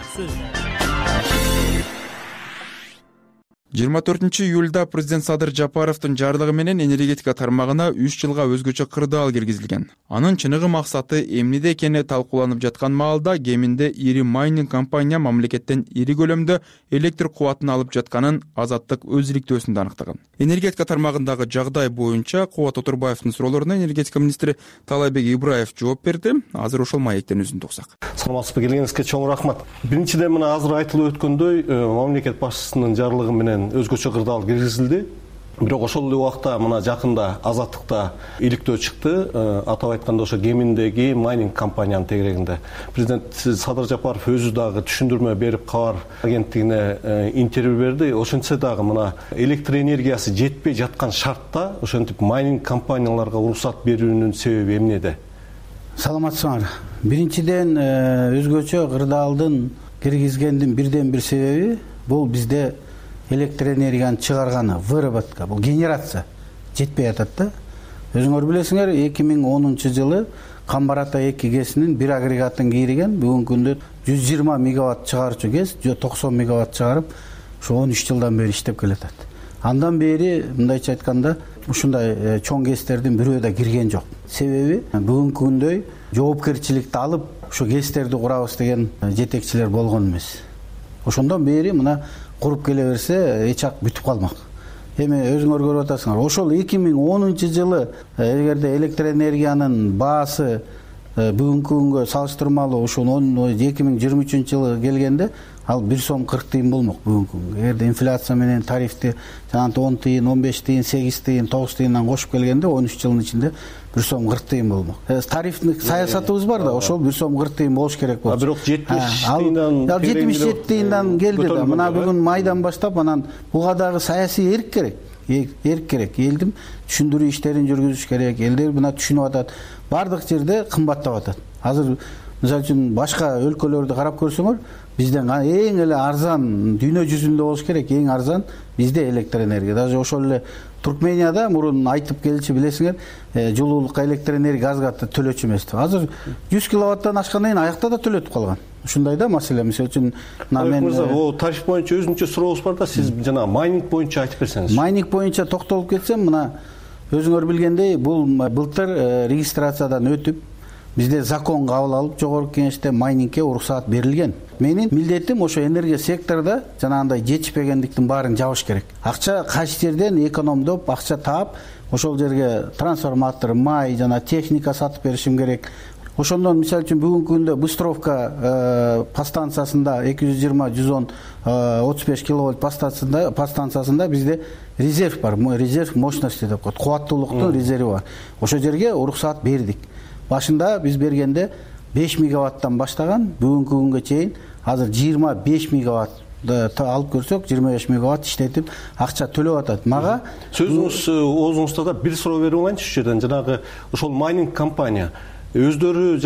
Speaker 2: жыйырма төртүнчү июлда президент Садыр Жапаровдун жарлыгы менен энергетика тармагына үч жылга өзгөчө кырдаал киргизилген. Анын чыныгы максаты эмнеде экени талкууланып жаткан маалда кеминде ири майнинг компания мамлекеттен ири көлөмдө электр кубатын алып жатканын Азаттык өз иликтөөсүндө аныктаган. Энергетика тармагындагы жагдай боюнча Кубат Отурбаевдин суроолоруна энергетика министри Таалайбек Ибраев жооп берди. Азыр ошол маектен үзүндү угсак.
Speaker 6: Саламатсызбы, келгениңизге чоң рахмат. Биринчиден мына азыр айтылып өткөндөй, мамлекет башчысынын жарлыгы менен өзгөчө кырдаал киргизилди. Бирок ошол эле убакта мына жакында Азаттыкта иликтөө чыкты. Атап айтканда ошо кеминдеги майнинг компаниянын тегерегинде. Президент Садыр Жапаров өзү дагы түшүндүрмө берип кабар агенттигине интервью берди. Ошентсе дагы мына электр энергиясы жетпей жаткан шартта ошентип майнинг компанияларга уруксат берүүнүн себеби эмнеде?
Speaker 7: Саламатсыңар. Биринчиден өзгөчө кырдаалдын киргизгендин бирден бир себеби бул бизде электр энергияны чыгарганы, выработка, бул генерация жетпей атат да. Өзүңөр билесиңер, эки миң онунчу жылы Камбар Ата эки гэсинин бир агрегатын кийриген, бүгүнкү күндө жүз жыйырма мегаватт чыгарчу гэс, токсон мегаватт чыгарып, ушу он үч жылдан бери иштеп келатат. Андан бери мындайча айтканда, ушундай чоң гэстердин бирөө да кирген жок. Себеби бүгүнкү күндөй жоопкерчиликти алып ушу гэстерди курабыз деген жетекчилер болгон эмес. Ошондон бери мына куруп келе берсе эч ак бүтүп калмак. Эми өзүңөр көрүп атасыңар. Ошол эки миң онунчу жылы эгерде электр энергиянын баасы бүгүнкү күнгө салыштырмалуу ушул эки миң жыйырма үчүнчү жылы келгенде ал бир сом кырк тыйын болмок бүгүнкү күнгө. Эгерде инфляция менен тарифти жанагы он тыйын, он беш тыйын, сегиз тыйын, тогуз тыйындан кошуп келгенде он үч жылдын ичинде бир сом кырк тыйын болмок. Тарифтик саясатыбыз бар да, ошол бир сом кырк тыйын болуш керек болчу.
Speaker 6: Бирок жетимиш тыйындан
Speaker 7: ал жетимиш жети тыйындан келди да. Мына бүгүн майдан баштап анан буга дагы саясий эрк керек. Эрк керек. Элдин түшүндүрүү иштерин жүргүзүш керек. Элдер мына түшүнүп атат. Бардык жерде кымбаттап атат. Азыр мисалы үчүн башка өлкөлөрдү карап көрсөңөр, бизден эң эле арзан дүйнө жүзүндө болуш керек, эң арзан бизде электр энергия. Даже ошол эле Туркменияда мурун айтып келчү билесиңер, жылуулукка электр энергия газга төлөчү эмес. Азыр жүз киловаттан ашкандан кийин аякта да төлөтүп калган. Ушундай да маселе. Мисалы үчүн мен
Speaker 6: о тариф боюнча өзүнчө сурообуз бар да, сиз жана майнинг боюнча айтып берсеңиз.
Speaker 7: Майнинг боюнча токтолуп кетсем, мына өзүңөр билгендей, бул былтыр регистрациядан өтүп, бизде закон кабыл алып, жогорку кеңеште майнингке уруксаат берилген. Менин милдетим ошо энергия секторунда жанагындай жетишпегендиктин баарын жабыш керек. Акча кайсы жерден экономдоп, акча таап, ошол жерге трансформатор, май жана техника сатып беришим керек. Ошондон мисалы үчүн бүгүнкү күндө Быстровка подстанциясында эки жүз жыйырма жүз он отуз беш киловольт подстанциясында подстанциясында бизде резерв бар, резерв мощности деп коет, кубаттуулуктун резерви бар. Ошол жерге уруксаат бердик. Башында биз бергенде беш мегаваттан баштаган, бүгүнкү күнгө чейин азыр жыйырма беш мегаватт алып көрсөк, жыйырма беш мегаватт иштетип акча төлөп атат. Мага
Speaker 6: сөзүңүз оозуңузда да бир суроо берип алайынчы ушул жерден. Жанагы ошол майнинг компания өздөрү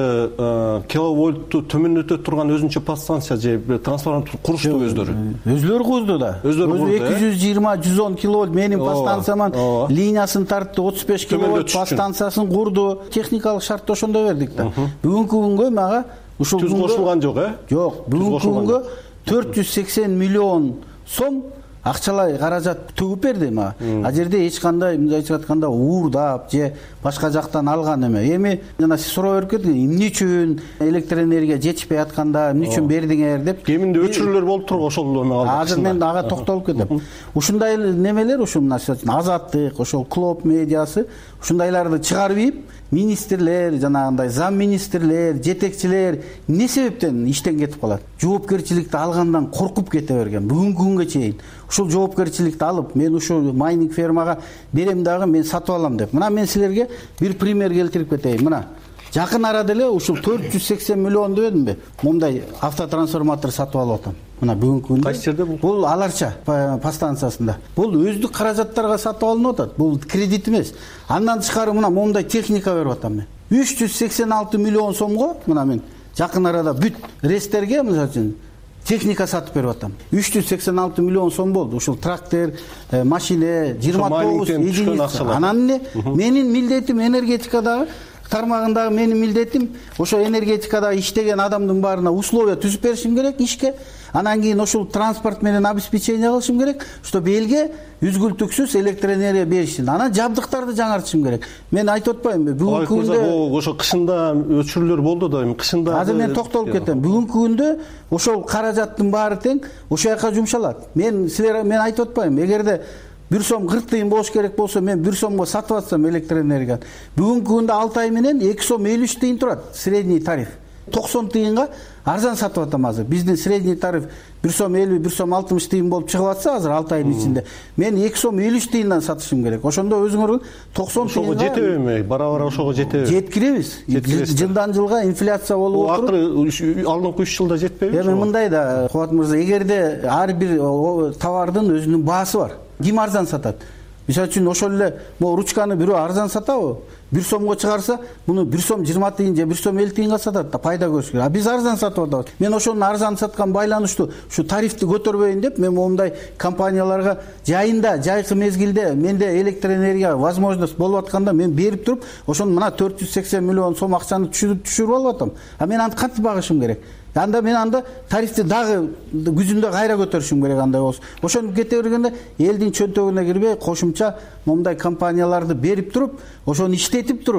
Speaker 6: жанагы киловольтту төмөндөтө турган өзүнчө подстанция же трансформатор курушту өздөрү.
Speaker 7: Өздөрү курду да. Өзү эки жүз жыйырма жүз он киловольт менин подстанцияман линиясын тартты, отуз беш киловольт подстанциясын курду. Техникалык шартты ошондой бердик да. Бүгүнкү күнгө мага ушул
Speaker 6: түз кошулган жок, э?
Speaker 7: Жок, бүгүнкү күнгө төрт жүз сексен миллион сом акчалай каражат төгүп берди мага. А жерде эч кандай мындай айтып атканда уурдап же башка жактан алган эме. Эми жана сиз суроо берип кеттиңиз, эмне үчүн электр энергия жетишпей атканда эмне үчүн бердиңер деп.
Speaker 6: Кеминде өчүрүүлөр болуп турган ошол эме алды.
Speaker 7: Азыр мен ага токтолуп кетем. Ушундай немелер, ушул мына Азаттык, ошол Клоп медиасы ушундайларды чыгарып ийип, министрлер, жанагындай зам министрлер, жетекчилер эмне себептен иштен кетип калат? Жоопкерчиликти алгандан коркуп кете берген. Бүгүнкү күнгө чейин ушул жоопкерчиликти алып, мен ушул майнинг фермага берем дагы, мен сатып алам деп. Мына мен силерге бир пример келтирип кетейин. Мына жакын арада эле ушул төрт жүз сексен миллион дебедимби? Момундай автотрансформатор сатып алып атам. Мына бүгүнкү күндө
Speaker 6: кайсы жерде бул?
Speaker 7: Бул Аларча подстанциясында. Бул өздүк каражаттарга сатып алынып атат. Бул кредит эмес. Андан тышкары мына момундай техника берип атам мен. үч жүз сексен алты миллион сомго мына мен жакын арада бүт рестерге мисалы үчүн техника сатып берип атам. үч жүз сексен алты миллион сом болду. Ушул трактор, машина, жыйырма тогуз единица. Анан эмне? Менин милдетим энергетикадагы тармагындагы менин милдетим ошо энергетикада иштеген адамдын баарына условия түзүп беришим керек ишке. Анан кийин ошол транспорт менен обеспечение кылышым керек, чтобы элге үзгүлтүксүз электр энергия беришин. Анан жабдыктарды жаңартышым керек. Мен айтып атпаймынбы, бүгүнкү күндө
Speaker 6: ошо кышында өчүрүүлөр болду да, эми кышында
Speaker 7: азыр мен токтолуп кетем. Бүгүнкү күндө ошол каражаттын баары тең ошол жака жумшалат. Мен силер мен айтып атпаймынбы, эгерде бир сом кырк тыйын болуш керек болсо, мен бир сомго сатып атсам электр энергияны, бүгүнкү күндө алты ай менен эки сом элүү үч тыйын турат средний тариф. токсон тыйынга арзан сатып атам азыр. Биздин средний тариф бир сом элүү, бир сом алтымыш тыйын болуп чыгып атса азыр алты айдын ичинде. Мен эки сом элүү үч тыйындан сатышым керек. Ошондо өзүңөр токсон тыйынга
Speaker 6: ошого жетеби? Бара-бара ошого жетеби?
Speaker 7: Жеткиребиз. Жылдан жылга инфляция болуп отуруп.
Speaker 6: Акыры алдыңкы үч жылда жетпеби?
Speaker 7: Эми мындай да, Кубат мырза, эгерде ар бир товардын өзүнүн баасы бар. Ким арзан сатат? Мисалы үчүн ошол эле могу ручканы бирөө арзан сатабы? бир сомго чыгарса, муну бир сом жыйырма тыйын же бир сом элүү тыйынга сатат да, пайда көрүш керек. А биз арзан сатып атабыз. Мен ошону арзан саткан байланыштуу ушу тарифти көтөрбөйүн деп, мен моундай компанияларга жайында, жайкы мезгилде менде электр энергия возможность болуп атканда мен берип туруп, ошону мына төрт жүз сексен миллион сом акчаны түшүрүп алып атам. А мен аны кантип багышым керек? Анда мен анда тарифти дагы күзүндө кайра көтөрүшүм керек андай болсо. Ошентип кете бергенде элдин чөнтөгүнө кирбей, кошумча момундай компанияларды берип туруп, ошону иштетип туруп,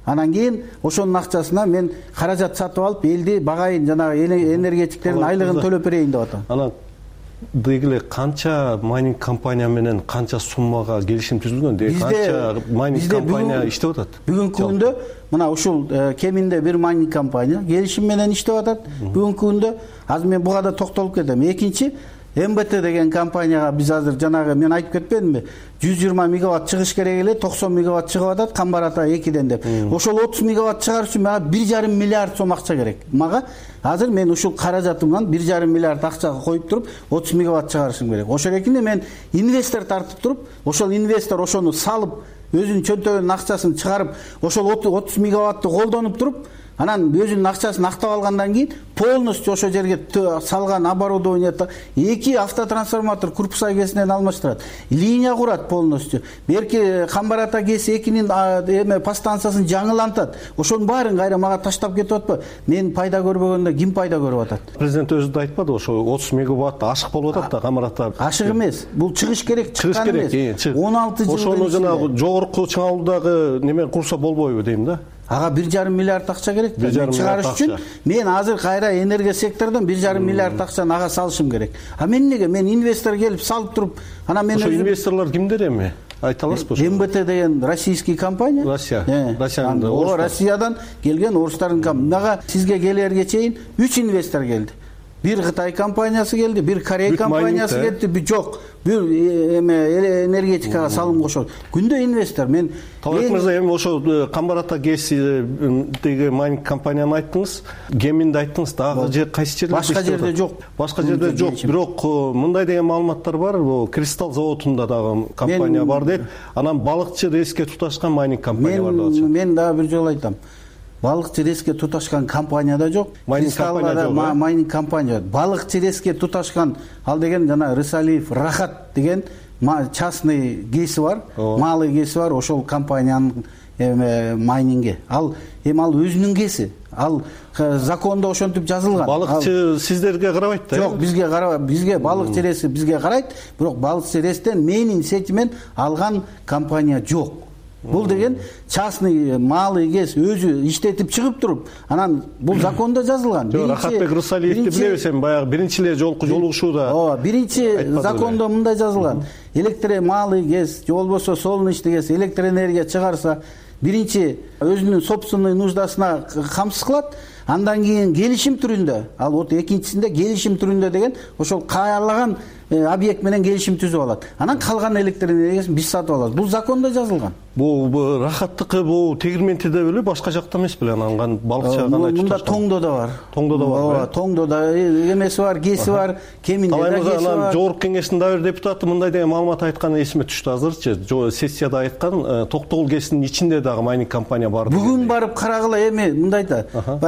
Speaker 7: анан кийин ошонун акчасына мен каражат сатып алып элди багайын жанагы энергетиктердин айлыгын төлөп берейин деп атам.
Speaker 6: Анан деги эле канча майнинг компания менен канча суммага келишим түзүлгөн, деги канча майнинг компания иштеп атат?
Speaker 7: Бүгүнкү күндө мына ушул кеминде бир майнинг компания келишим менен иштеп атат. Бүгүнкү күндө азыр мен буга да токтолуп кетем. Экинчи эм бэ тэ деген компанияга биз азыр жанагы мен айтып кетпедимби? жүз жыйырма мегаватт чыгыш керек эле, токсон мегаватт чыгып атат Камбар ата экиден деп. Ошол отуз мегаватт чыгарыш үчүн мага бир жарым миллиард сом акча керек. Мага азыр мен ушул каражатымдан бир жарым миллиард акчага коюп туруп отуз мегаватт чыгарышым керек. Ошол экинде мен инвестор тартып туруп, ошол инвестор ошону салып, өзүнүн чөнтөгүнүн акчасын чыгарып, ошол отуз мегаваттты колдонуп туруп, анан өзүнүн акчасын актап алгандан кийин полностью ошол жерге салган оборудованието эки автотрансформатор Курпусай ГЭСинен алмаштырат. Линия курат полностью. Берки Камбар ата ГЭС экинин эме подстанциясын жаңылантат. Ошонун баарын кайра мага таштап кетип атпы? Мен пайда көрбөгөндө ким пайда көрүп атат?
Speaker 6: Президент өзү да айтпады, ошо отуз мегаватт ашык болуп атат да Камбар ата.
Speaker 7: Ашык эмес. Бул чыгыш керек, чыккан эмес. он алты жыл.
Speaker 6: Ошону жанагы жогорку чыңалуудагы неме курса болбойбу дейм да.
Speaker 7: Ага бир жарым миллиард акча керек. Мен чыгарыш үчүн мен азыр кайра энергия секторунан бир жарым миллиард акчаны ага салышым керек. А мен неге? Мен инвестор келип салып туруп, анан мен
Speaker 6: ошо инвесторлор кимдер эми? Айта аласызбы?
Speaker 7: эм бэ тэ деген российский компания.
Speaker 6: Россия. Россиядан.
Speaker 7: О, Россиядан келген орустардын компания. Мага сизге келерге чейин үч инвестор келди. Бир Кытай компаниясы келди, бир Корея компаниясы келди, бир жок. Бир эме энергетикага салым кошот. Күндө инвестор. Мен
Speaker 6: Талап мырза, эми ошо Камбар ата ГЭСиндеги майнинг компанияны айттыңыз, Кеминди айттыңыз, дагы же кайсы жерде?
Speaker 7: Башка жерде жок.
Speaker 6: Башка жерде жок. Бирок мындай деген маалыматтар бар, бул Кристалл заводунда дагы компания бар дейт. Анан балыкчы реске туташкан майнинг компания бар деп атышат.
Speaker 7: Мен дагы бир жолу айтам. Балыкчы реске туташкан компания да жок.
Speaker 6: Майнинг компания жок.
Speaker 7: Майнинг компания. Балыкчы реске туташкан ал деген жана Рысалиев Рахат деген частный ГЭСи бар, малый ГЭСи бар, ошол компаниянын майнинге. Ал эми ал өзүнүн ГЭСи. Ал закондо ошентип жазылган.
Speaker 6: Балыкчы сиздерге карабайт да?
Speaker 7: Жок, бизге карабайт. Бизге балыкчы реси бизге карайт, бирок балыкчы рестен менин сетимен алган компания жок. Бул деген частный малый ГЭС өзү иштетип чыгып туруп, анан бул закондо жазылган.
Speaker 6: Рахатбек Рысалиевди билебиз эми, баягы биринчи эле жолку жолугушууда.
Speaker 7: Ооба, биринчи закондо мындай жазылган. Электр малый ГЭС же болбосо солнечный ГЭС электроэнергия чыгарса, биринчи өзүнүн собственный нуждасына камсыз кылат, андан кийин келишим түрүндө, ал вот экинчисинде келишим түрүндө деген ошол каалаган объект менен келишим түзүп алат. Анан калган электр энергиясын биз сатып алабыз. Бул закондо жазылган.
Speaker 6: Бул Рахаттыкы бул Тегирментиде беле, башка жакта эмес беле, анан балыкчы гана
Speaker 7: айтып. Мында Тоңдо да бар.
Speaker 6: Тоңдо да бар.
Speaker 7: Ооба, Тоңдо да эмеси бар, ГЭСи бар, Кеминде да ГЭСи бар.
Speaker 6: Жогорку кеңештин дагы бир депутаты мындай деген маалымат айтканы эсиме түштү азырчы. Сессияда айткан, Токтогул ГЭСинин ичинде дагы майнинг компания бар.
Speaker 7: Бүгүн барып карагыла, эми мындай да.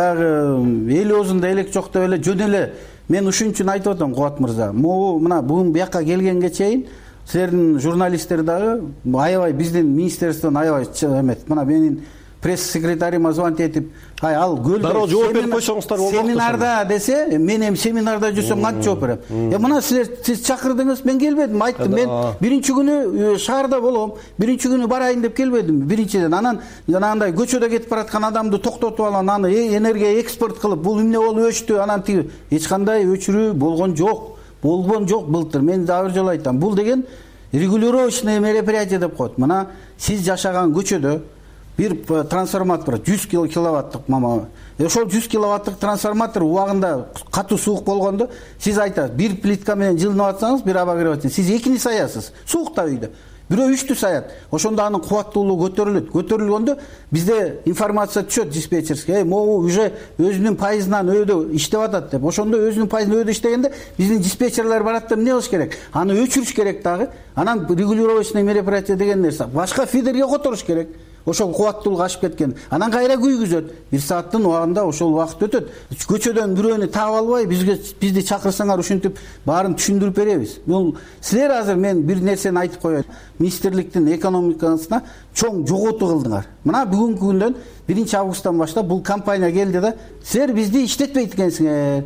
Speaker 7: Баягы эл өзүндө элек жок деп эле жөн эле. Мен ушун үчүн айтып атам, Кубат мырза. Могу мына бүгүн бияка келгенге чейин силердин журналисттер дагы аябай биздин министерстводон аябай эмет. Мына менин пресс-секретарима звонить этип, ай ал көлдө
Speaker 6: дароо жооп берип койсоңуздар болот.
Speaker 7: Семинарда десе, мен эми семинарда жүрсөм кантип жооп берем? Э мына силер сиз чакырдыңыз, мен келбедим, айттым. Мен биринчи күнү шаарда болом, биринчи күнү барайын деп келбедим. Биринчиден анан жанагындай көчөдө кетип бараткан адамды токтотуп алып, аны энергия экспорт кылып, бул эмне болуп өчтү, анан тиги эч кандай өчүрүү болгон жок. Болгон жок былтыр. Мен дагы бир жолу айтам. Бул деген регулировочное мероприятие деп коет. Мына сиз жашаган көчөдө бир трансформатор жүз киловаттык мама. Ошол жүз киловаттык трансформатор убагында катуу суук болгондо сиз айтасыз, бир плитка менен жылынып атсаңыз, бир обогреватель, сиз экини саясыз. Суукта үйдө. Бирөө үчтү саят. Ошондо анын кубаттуулугу көтөрүлөт. Көтөрүлгөндө бизде информация түшөт диспетчерский. Эй, могу уже өзүнүн пайызынан өйдө иштеп атат деп. Ошондо өзүнүн пайызынан өйдө иштегенде биздин диспетчерлер барат деп эмне кылыш керек? Аны өчүрүш керек дагы. Анан регулировочный мероприятие деген нерсе. Башка фидерге которуш керек. Ошол кубаттуулугу ашып кеткен. Анан кайра күйгүзөт. бир сааттын убагында ошол убакыт өтөт. Көчөдөн бирөөнү таап албай, бизге бизди чакырсаңар ушинтип баарын түшүндүрүп беребиз. Бул силер азыр мен бир нерсени айтып коеюн. Министрликтин экономикасына чоң жоготуу кылдыңар. Мына бүгүнкү күндөн биринчи августтан баштап бул компания келди да, силер бизди иштетпейт экенсиңер.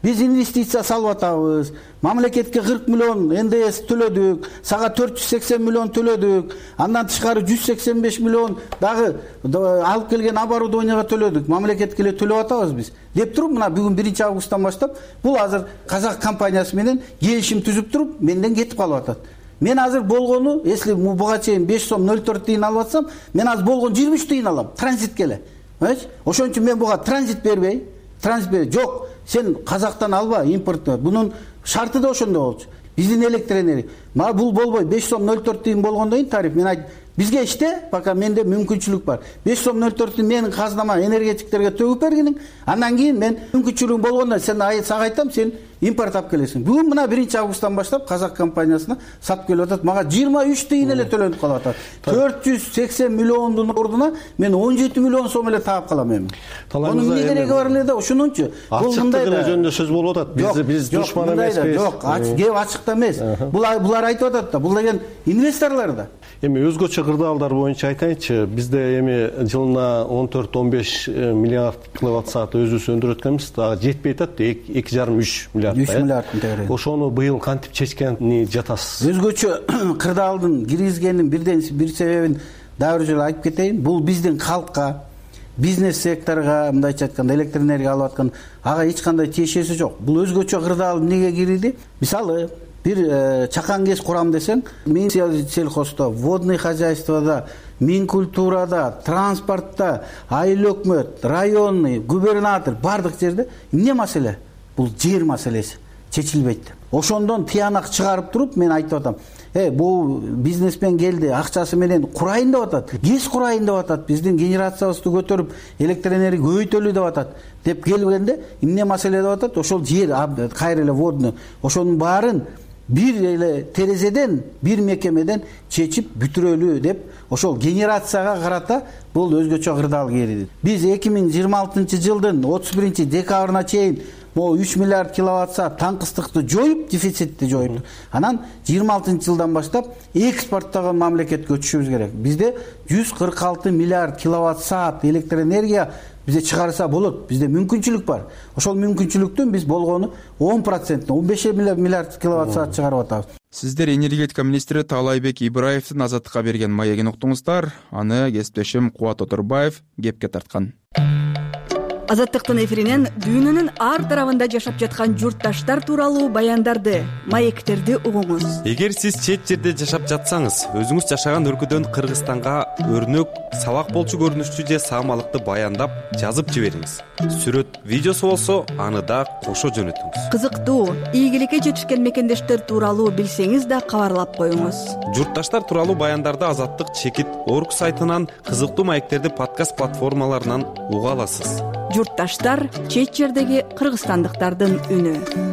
Speaker 7: биз инвестиция салып атабыз, мамлекетке кырк миллион эн дэ эс төлөдүк, сага төрт жүз сексен миллион төлөдүк, андан тышкары жүз сексен беш миллион дагы алып келген оборудованияга төлөдүк, мамлекетке эле төлөп атабыз биз деп туруп, мына бүгүн биринчи августтан баштап бул азыр казак компаниясы менен келишим түзүп туруп менден кетип калып атат. Мен азыр болгону, если буга чейин беш сом ноль төрт тыйын алып атсам, мен азыр болгон жыйырма үч тыйын алам транзитке эле. Ошон үчүн мен буга транзит бербей, транзит бербей, жок, сен казактан алба, импортту. Бунун шарты да ошондой болчу. Биздин электр энергия. Мага бул болбой, беш сом ноль төрт тыйын болгондон кийин тариф мен айт, бизге иште, пока менде мүмкүнчүлүк бар. беш сом ноль төрт тыйын менин казнама энергетиктерге төгүп бергиниң, андан кийин мен мүмкүнчүлүгүм болгондо сен сага айтам, сен импорт алып келесиң. Бүгүн мына биринчи августтан баштап казак компаниясына сатып келип атат. Мага жыйырма үч тыйын эле төлөнүп калып атат. төрт жүз сексен миллиондун ордуна мен он жети миллион сом эле таап калам эми. Анын эмне кереги бар эле да, ошонунчу.
Speaker 6: Бул мындай да жөнүндө сөз болуп атат. Биз биз душман эмеспиз.
Speaker 7: Жок, кеп ачыкта эмес. Булар айтып атат да, бул деген инвесторлор да.
Speaker 6: Эми өзгөчө кырдаалдар боюнча айтайынчы, бизде эми жылына он төрт он беш миллиард киловатт саат өзүбүз өндүрүп атканбыз, дагы жетпей атат, эки жарым үч миллиард.
Speaker 7: үч миллиардтын тегереги.
Speaker 6: Ошону быйыл кантип чечкени жатасыз?
Speaker 7: Өзгөчө кырдаалдын киргизгенин бирден бир себебин дагы бир жолу айтып кетейин. Бул биздин калкка, бизнес секторго, мындайча айтканда электр энергия алып аткан ага эч кандай тиешеси жок. Бул өзгөчө кырдаал эмнеге кирди? Мисалы, бир чакан кез курам десең, мин сельхоздо, водный хозяйстводо, минкультурада, транспортто, айыл өкмөт, районный, губернатор бардык жерде эмне маселе? Бул жер маселеси чечилбейт. Ошондон тыянак чыгарып туруп мен айтып атам. Э, бул бизнесмен келди, акчасы менен курайын деп атат. Кез курайын деп атат. Биздин генерациябызды көтөрүп, электр энергия көбөйтөлү деп атат. Деп келгенде эмне маселе деп атат? Ошол жер, кайра эле водный, ошонун баарын бир эле терезеден, бир мекемеден чечип бүтүрөлү деп ошол генерацияга карата бул өзгөчө кырдаал кириди. Биз эки миң жыйырма алтынчы жылдын отуз биринчи декабрына чейин могу үч миллиард киловатт саат таңкыстыкты жоюп, дефицитти жоюп, анан жыйырма алтынчы жылдан баштап экспорттогон мамлекетке өтүшүбүз керек. Бизде жүз кырк алты миллиард киловатт саат электр энергия бизде чыгарса болот. Бизде мүмкүнчүлүк бар. Ошол мүмкүнчүлүктүн биз болгону он процент, он беш миллиард киловатт саат чыгарып атабыз.
Speaker 2: Сиздер энергетика министри Таалайбек Ибраевдин Азаттыкка берген маегин уктуңуздар. Аны кесиптешим Кубат Отурбаев кепке тарткан.
Speaker 8: Азаттыктын эфиринен дүйнөнүн ар тарабында жашап жаткан журтташтар тууралуу баяндарды, маектерди угуңуз.
Speaker 22: Эгер сиз чет жерде жашап жатсаңыз, өзүңүз жашаган өлкөдөн Кыргызстанга өрнөк, сабак болчу көрүнүштүү же саамалыкты баяндап жазып жибериңиз. Сүрөт, видеосу болсо, аны да кошо жөнөтүңүз.
Speaker 8: Кызыктуу, ийгиликке жетишкен мекендештер тууралуу билсеңиз да кабарлап коюңуз.
Speaker 22: Журтташтар тууралуу баяндарды Азаттык чекит орг сайтынан, кызыктуу маектерди подкаст платформаларынан уга аласыз.
Speaker 8: Журтташтар чет жердеги кыргызстандыктардын үнү.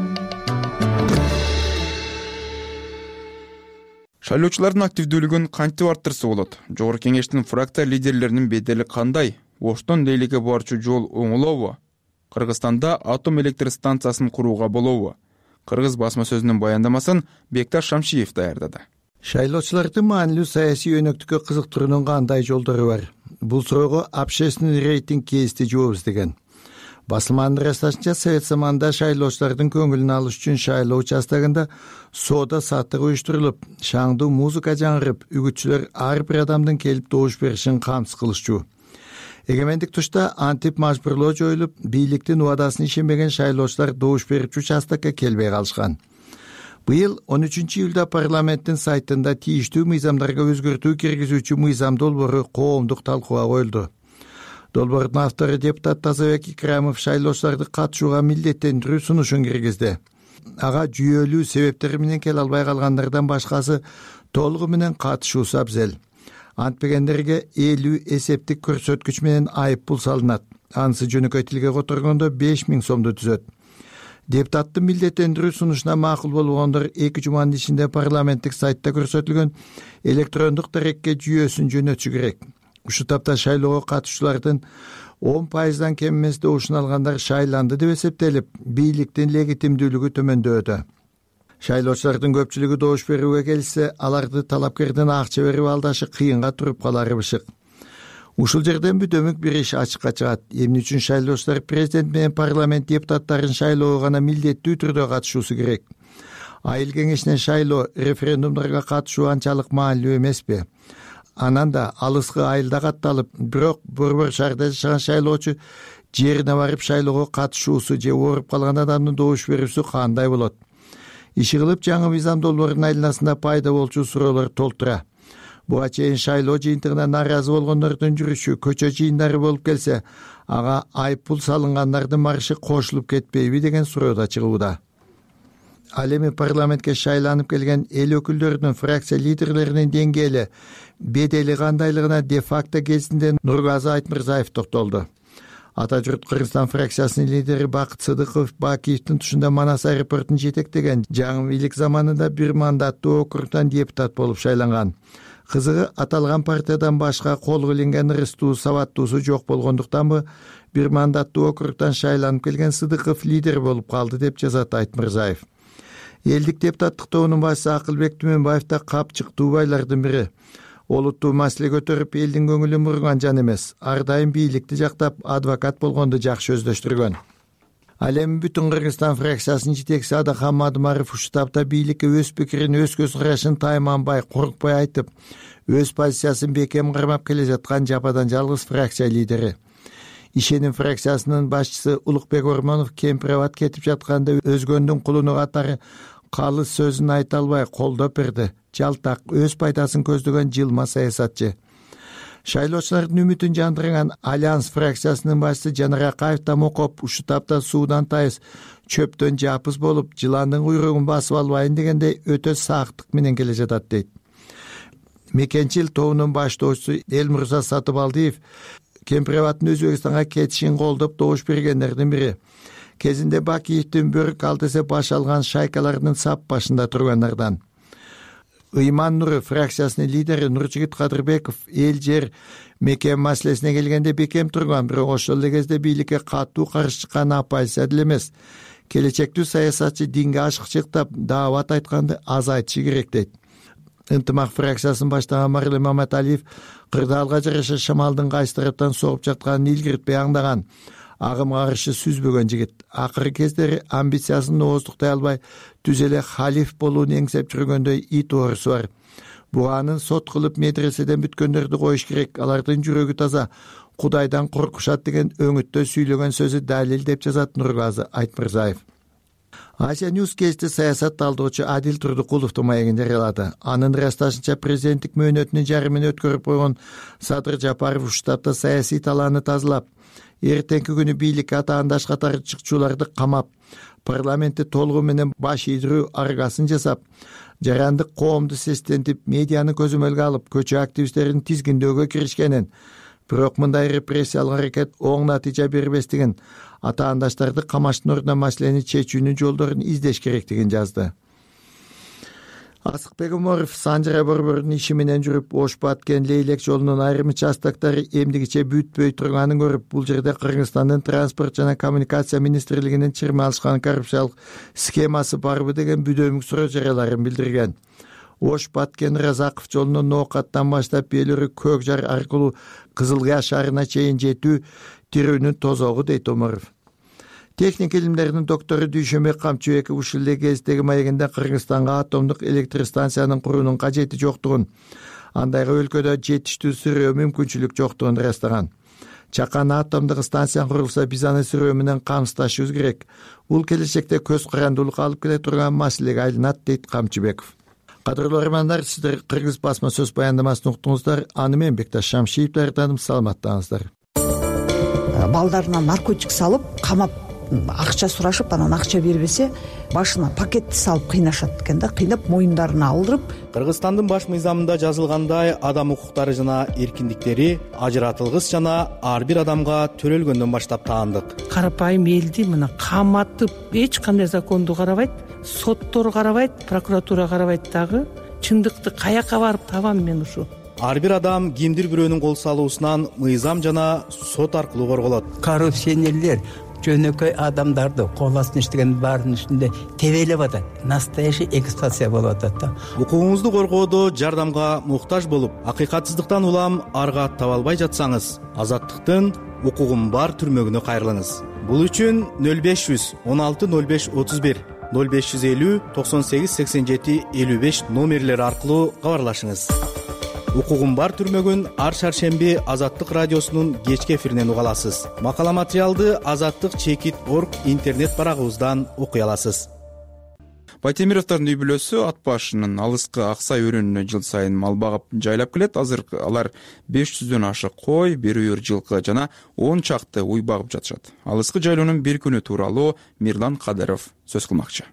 Speaker 2: Шайлоочулардын активдүүлүгүн кантип арттырса болот? Жогорку кеңештин фракция лидерлеринин бедели кандай? Оштон Лейликке барчу жол оңолобу? Кыргызстанда атом электр станциясын курууга болобу? Кыргыз басма сөзүнүн баяндамасын Бекташ Шамшиев даярдады.
Speaker 23: Шайлоочулардын маанилүү саясий өнөктүккө кызыктыруунун кандай жолдору бар? Бул суроого общественный рейтинг кести жооп издеген. Басылманын ырасташынча, совет заманында шайлоочулардын көңүлүн алыш үчүн шайлоо участогунда соода саттык уюштурулуп, шаңдуу музыка жаңырып, үгүтчүлөр ар бир адамдын келип добуш беришин камсыз кылышчу. Эгемендик тушта антип мажбурлоо жоюлуп, бийликтин убадасын ишенбеген шайлоочулар добуш берип участокко келбей калышкан. Быйыл он үчүнчү июлда парламенттин сайтында тийиштүү мыйзамдарга өзгөртүү киргизүүчү мыйзам долбоору коомдук талкууга коюлду. Долбоордун автору депутат Тазабек Икрамов шайлоочуларды катышууга милдеттендирүү сунушун киргизди. Ага жүйөлүү себептери менен келе албай калгандардан башкасы толугу менен катышуусу абзел. Антпегендерге элүү эсептик көрсөткүч менен айып пул салынат. Анысы жөнөкөй тилге которгондо беш миң сомду түзөт. Депутаттын милдеттендирүү сунушуна макул болгондор эки жуманын ичинде парламенттик сайтта көрсөтүлгөн электрондук дарекке жүйөсүн жөнөтүшү керек. Ушу тапта шайлоого катышуучулардын он пайыздан кем эмес добушун алгандар шайланды деп эсептелип, бийликтин легитимдүүлүгү төмөндөдү. Шайлоочулардын көпчүлүгү добуш берүүгө келсе, аларды талапкердин акча берип алдашы кыйынга туруп калары бышык. Ушул жерден бүтөмүк бир иш ачыкка чыгат. Эмне үчүн шайлоочулар президент менен парламент депутаттарын шайлоого гана милдеттүү түрдө катышуусу керек? Айыл кеңешинен шайлоо, референдумдарга катышуу анчалык маанилүү эмеспи? Анан да алыскы айылда катталып, бирок борбор шаарда жашаган шайлоочу жерине барып шайлоого катышуусу же ооруп калган адамдын добуш берүүсү кандай болот? Иши кылып жаңы мыйзам долбоорунун айланасында пайда болчу суроолор толтура. Буга чейин шайлоо жыйынтыгына нааразы болгондордун жүрүшү, көчө жыйындары болуп келсе, ага айып пул салынгандардын маршы кошулуп кетпейби деген суроо да чыгууда. Ал эми парламентке шайланып келген эл өкүлдөрүнүн, фракция лидерлеринин деңгээли, бедели кандайлыгына де-факто кезинде Нургазы Айтмырзаев токтолду. Ата журт Кыргызстан фракциясынын лидери Бакыт Сыдыков Бакиевдин тушунда Манас аэропортун жетектеген жаңы бийлик заманында бир мандаттуу округтан депутат болуп шайланган. Кызыгы, аталган партиядан башка колго илинген ырыстуу, сабаттуусу жок болгондуктанбы бир мандаттуу округтан шайланып келген Сыдыков лидер болуп калды деп жазат Айтмырзаев. Элдик депутаттык тобунун башчысы Акылбек Түмөнбаев да капчыктуу байлардын бири. Олуттуу маселе көтөрүп, элдин көңүлүн бурган жан эмес. Ар дайым бийликти жактап, адвокат болгонду жакшы өздөштүргөн. Ал эми бүтүн Кыргызстан фракциясынын жетекчиси Адахан Мадымаров ушул тапта бийликке өз пикирин, өз көз карашын тайманбай, коркпой айтып, өз позициясын бекем кармап келе жаткан жападан жалгыз фракция лидери. Ишеним фракциясынын башчысы Улукбек Ормонов кемпирабад кетип жатканда өзгөндүн кулуну катары калыс сөзүн айта албай колдоп берди. Жалтак, өз пайдасын көздөгөн жылма саясатчы. Шайлоочулардын үмүтүн жандырган Альянс фракциясынын башчысы Жанар Акаев Тамокоп ушул тапта суудан тайыз, чөптөн жапыз болуп, жыландын куйругун басып албайын дегенде өтө сактык менен келе жатат дейт. Мекенчил тобунун баштоочусу Элмурза Сатыбалдиев кемпирабадтын Өзбекстанга кетишин колдоп добуш бергендердин бири. Кезинде Бакиевдин бөрк ал десе баш алган шайкаларынын сап башында тургандардан. Ыйман Нуры фракциясынын лидери Нуржигит Кадырбеков эл жер мекен маселесине келгенде бекем турган, бирок ошол эле кезде бийликке катуу каршы чыккан оппозиция деле эмес. Келечектүү саясатчы динге ашыкчыктап, даават айтканды азайтышы керек дейт. Ынтымак фракциясын баштаган Марлен Маматалиев кырдаалга жараша шамалдын кайсы тараптан согуп жатканын илгиртпей аңдаган, агымга каршы сүзбөгөн жигит. Акыркы кездери амбициясын ооздуктай албай, түз эле халиф болууну эңсеп жүргөндөй ит оорусу бар. Буга анын сот кылып медреседен бүткөндөрдү коюш керек, алардын жүрөгү таза, Кудайдан коркушат деген өңүттө сүйлөгөн сөзү далил деп жазат Нургазы Айтмырзаев. Азия Ньюс кечти саясат талдоочу Адил Турдукуловдун маегин жарыялады. Анын ырасташынча президенттик мөөнөтүнүн жарымын өткөрүп койгон Садыр Жапаров ушул тапта саясий талааны тазалап, эртеңки күнү бийликке атаандаш катары чыкчуларды камап, парламентти толугу менен баш ийдирүү аргасын жасап, жарандык коомду сестентип, медианы көзөмөлгө алып, көчө активисттерин тизгиндөөгө киришкенин, бирок мындай репрессиялык аракет оң натыйжа бербестигин, атаандаштарды камаштын ордуна маселени чечүүнүн жолдорун издеш керектигин жазды. Асыкбек Умаров Санжара борборунун иши менен жүрүп, Ош Баткен Лейлек жолунун айрым участоктары эмдигиче бүтпөй турганын көрүп, бул жерде Кыргызстандын транспорт жана коммуникация министрлигинин чырма алышкан коррупциялык схемасы барбы деген бүдөмүк суроо жарыяларын билдирген. Ош Баткен Разаков жолунун Ноокаттан баштап Белүрү Көк жар аркылуу Кызыл Кыя шаарына чейин жетүү тирүүнүн тозогу дейт Умаров. Техник илимдеринин доктору Дүйшөнбек Камчыбеков ушул эле кездеги маегинде Кыргызстанга атомдук электр станциянын куруунун кажети жоктугун, андайга өлкөдө жетиштүү сырөө мүмкүнчүлүк жоктугун ырастаган. Чакан атомдук станция курулса, биз аны сырөө менен камсыздашыбыз керек. Бул келечекте көз карандуулук алып келе турган маселеге айланат дейт Камчыбеков. Кадырлуу армандар, сиздер Кыргыз басма сөз баяндамасын уктуңуздар. Аны мен Бекташ Шамшиев даярдадым. Саламаттаңыздар.
Speaker 3: Балдарына наркотик салып, камап, акча сурашып, анан акча бербесе, башына пакетти салып кыйнашат экен да, кыйнап моюндарына алдырып.
Speaker 9: Кыргызстандын баш мыйзамында жазылгандай, адам укуктары жана эркиндиктери ажыратылгыс жана ар бир адамга төрөлгөндөн баштап таандык.
Speaker 11: Карапайым элди мына каматып, эч кандай законду карабайт, соттор карабайт, прокуратура карабайт дагы. Чындыкты каяка барып табам мен ушу?
Speaker 9: Ар бир адам кимдир бирөөнүн кол салуусунан мыйзам жана сот аркылуу корголот.
Speaker 24: Коррупционерлер
Speaker 5: жөнөкөй адамдарды кол астына иштеген баарынын ичинде тебелеп атат. Настоящий эксплуатация болуп атат да.
Speaker 9: Укугуңузду коргоодо жардамга муктаж болуп, акыйкатсыздыктан улам арга таба албай жатсаңыз, Азаттыктын укугум бар түрмөгүнө кайрылыңыз. Бул үчүн нөл беш жүз он алты нөл беш отуз бир, нөл беш жүз элүү токсон сегиз сексен жети элүү беш номерлери аркылуу кабарлашыңыз. Укугум бар түрмөгүн ар шаршемби Азаттык радиосунун кечки эфиринен уга аласыз. Макала материалды азаттык чекит орг интернет барагыбыздан окуй аласыз.
Speaker 2: Байтемировдордун үй бүлөсү ат башынын алыскы Аксай өрөөнүнө жыл сайын мал багып жайлап келет. Азыр алар беш жүздөн ашык кой, бир үйүр жылкы жана он чакты уй багып жатышат. Алыскы жайлоонун бир күнү тууралуу Мирлан Кадыров сөз кылмакчы.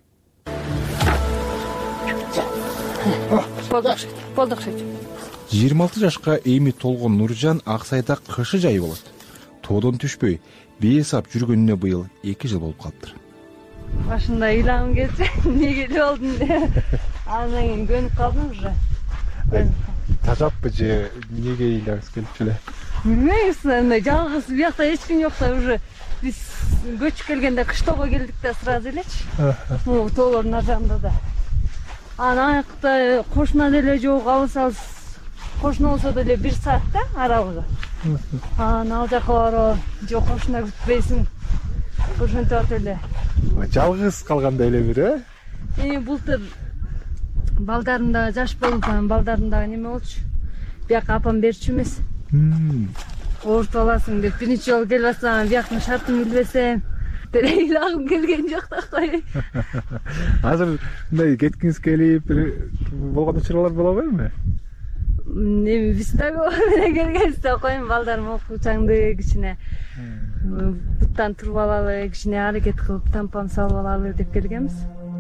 Speaker 10: жыйырма алты жашка эми толгон Нуржан Аксайда кышы жай болот. Тоодон түшпөй бейсап жүргөнүнө быйыл эки жыл болуп калыптыр.
Speaker 13: Башында ыйлагым келчү, эмнеге эле болдум деп. Андан кийин көнүп калдым уже.
Speaker 10: Тажаппы же эмнеге ыйлагыңыз келчү эле?
Speaker 13: Билбеймиз, андай жалгыз биякта эч ким жок да, уже биз көчүп келгенде кыштоого келдик да сразу элечи. Могу тоолордун ар жагында да. Анан аякта кошуна деле жок, алсабыз кошуна болсо деле бир саат да арабызы. Анан ал жака барып, жок кошуна күтпөйсүң. Ошентип атып эле.
Speaker 10: Жалгыз калгандай эле бир, э?
Speaker 13: Эми былтыр балдарымда жаш болуп, анан балдарымда неме болчу. Бияка апам берчү эмес. Оорутуп аласың деп биринчи жолу келип атсам, бияктын шартын билбесем, деле ыйлагым келген жок да кой.
Speaker 10: Азыр мындай кеткиңиз келип болгон учурлар боло берби?
Speaker 13: Эми биз дагы менен келгенбизде койм, балдарым окуучаңды кичине буттан туруп алалы, кичине аракет кылып тампам салып алалы деп келгенбиз.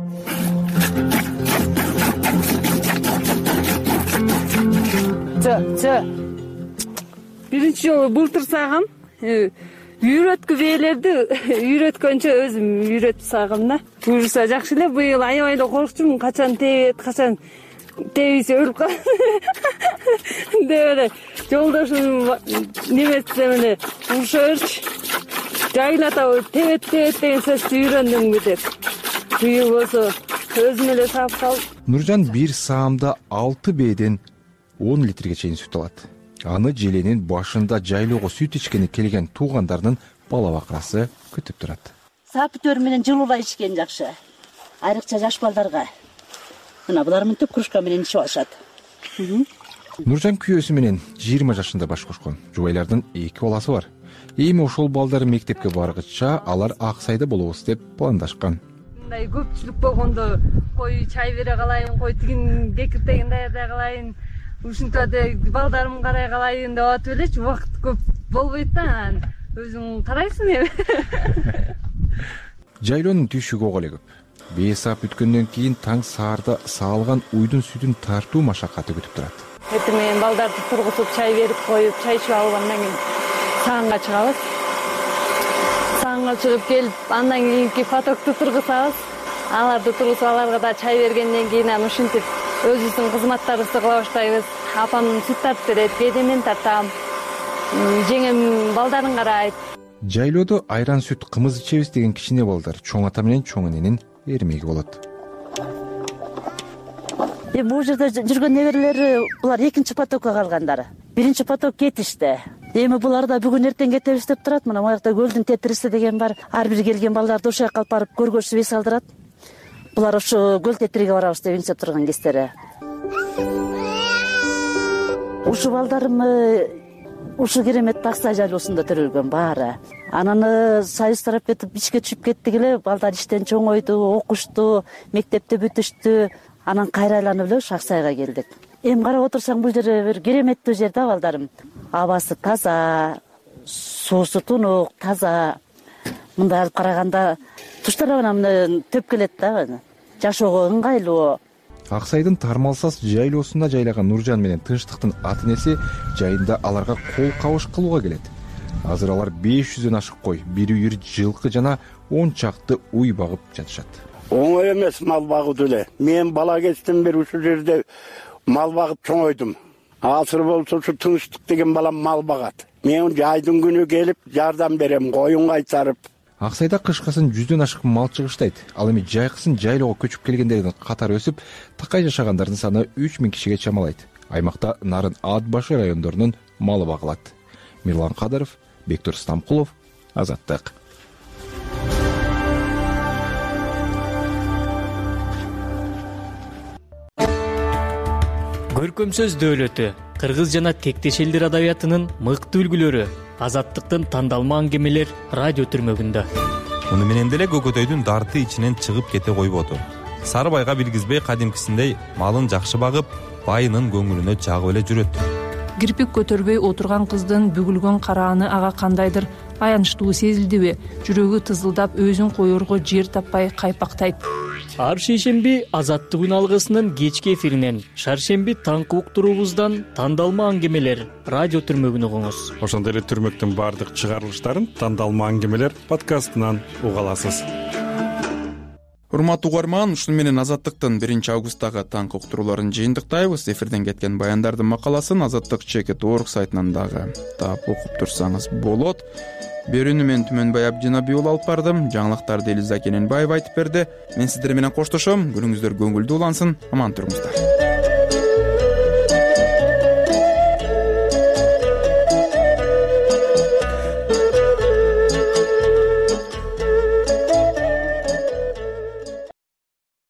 Speaker 13: Жо, жо. Биринчи жолу былтыр сагам. Үйрөткү бээлерди үйрөткөнчө өзүм үйрөтүп сагам да. Буюрса жакшы эле, быйыл аябай эле коркчумун, качан тебет, качан тебисе өлүп калат деп эле жолдошум неметсем эле уруша берчү. Жайлатабы тебет тебет деген сөздү үйрөндүмбү деп. Быйыл болсо өзүм эле саап калып.
Speaker 10: Нуржан бир саамда алты бээден он литрге чейин сүт алат. Аны желенин башында жайлоого сүт ичкени келген туугандарынын бала бакырасы күтүп турат.
Speaker 24: Саап бүтөр менен жылуулай ичкен жакшы. Айрыкча жаш балдарга. Мына булар мынтип кружка менен ичип алышат.
Speaker 10: Нуржан күйөөсү менен жыйырма жашында баш кошкон. Жубайлардын эки баласы бар. Эми ошол балдары мектепке баргыча алар Аксайда болобуз деп пландашкан.
Speaker 13: Мындай көпчүлүк болгондо кой чай бере калайын, кой тигин кекиртегин даярдай калайын, ушинтип балдарымды карай калайын деп атып элечи, убакыт көп болбойт да, өзүң карайсың эми.
Speaker 10: Жайлоонун түйшүгү ого эле көп. беш саат бүткөндөн кийин таң саарда саалган уйдун сүтүн тартуу машакаты күтүп турат.
Speaker 13: Эртең менен балдарды тургузуп, чай берип коюп, чай ичип алгандан кийин саанга чыгабыз. Саанга чыгып келип, андан кийинки потокту тургузабыз. Аларды тургузуп, аларга да чай бергенден кийин анан ушинтип өзүбүздүн кызматтарыбызды кыла баштайбыз. Апам сүт тартып берет, кээде мен тартам. Жеңем балдарын карайт.
Speaker 10: Жайлоодо айран сүт кымыз ичебиз деген кичине балдар чоң ата менен чоң эненин эрмеги болот.
Speaker 24: Эми бул жерде жүргөн неберелери булар экинчи потокко калгандары. Биринчи поток кетишти. Эми булар да бүгүн эртең кетебиз деп турат. Мына буякта көлдүн тетириси деген бар. Ар бир келген балдарды ошол жака алып барып көргөзүп эс алдырат. Булар ошо көл тетириге барабыз деп интип турган кездери. Ушу балдарым ушу керемет Аксай жайлоосунда төрөлгөн баары. Анан союз тарап кетип ичке түшүп кеттик эле. Балдар иштен чоңойду, окушту, мектепте бүтүштү. Анан кайра айланып эле Аксайга келдик. Эми карап отурсаң бул жер бир кереметтүү жер да балдарым. Абасы таза, суусу тунук, таза. Мындай алып караганда туштар менен төп келет да. Жашоого ыңгайлуу.
Speaker 10: Аксайдын тармалсас жайлоосунда жайлаган Нуржан менен Тынчтыктын ата энеси жайында аларга кол кабыш кылууга келет. Азыр алар беш жүздөн ашык кой, бир үйүр жылкы жана он чакты уй багып жатышат.
Speaker 25: Оңой эмес мал багуу деле. Мен бала кезден бери ушул жерде мал багып чоңойдум. Азыр болсо ушу Тынчтык деген балам мал багат. Мен жайдын күнү келип жардам берем, коюн кайтарып,
Speaker 10: ак сайда кышкасын жүздөн ашык мал чыгыштайт. Ал эми жайкысын жайлоого көчүп келгендердин катары өсүп, такай жашагандардын саны үч миң кишиге чамалайт. Аймакта нарын ат башы райондорунун малы багылат. Мирлан Кадыров, Бектур Стамкулов, Азаттык.
Speaker 4: Көркөм сөз дөөлөтү, кыргыз жана тектеш элдер адабиятынын мыкты үлгүлөрү, Азаттыктын тандалма аңгемелер радио түрмөгүндө.
Speaker 22: Муну менен деле көкөтөйдүн дарты ичинен чыгып кете койбоду. Сарыбайга билгизбей кадимкисиндей малын жакшы багып, байынын көңүлүнө жагып эле жүрөт.
Speaker 12: Кирпик көтөрбөй отурган кыздын бүгүлгөн карааны ага кандайдыр аянычтуу сезилдиби? Жүрөгү тызылдап өзүн коерго жер таппай кайпактайт.
Speaker 4: Ар шейшемби Азаттык үн алгысынын кечки эфиринен, шаршемби таңкы уктуруубуздан тандалма аңгемелер радио түрмөгүн угуңуз.
Speaker 14: Ошондой эле түрмөктүн баардык чыгарылыштарын тандалма аңгемелер подкастынан уга аласыз.
Speaker 2: Урматтуу угарман, ушуну менен Азаттыктын биринчи августтагы таңкы уктурууларын жыйынтыктайбыз. Эфирден кеткен баяндардын макаласын Азаттык чекит точка орг сайтынан дагы таап окуп турсаңыз болот. Берүүнү мен Түмөнбай Абдинабий уулу алып бардым. Жаңылыктарды Элиза Кененбаева айтып берди. Мен сиздер менен коштошом. Күнүңүздөр көңүлдүү улансын. Аман туруңуздар.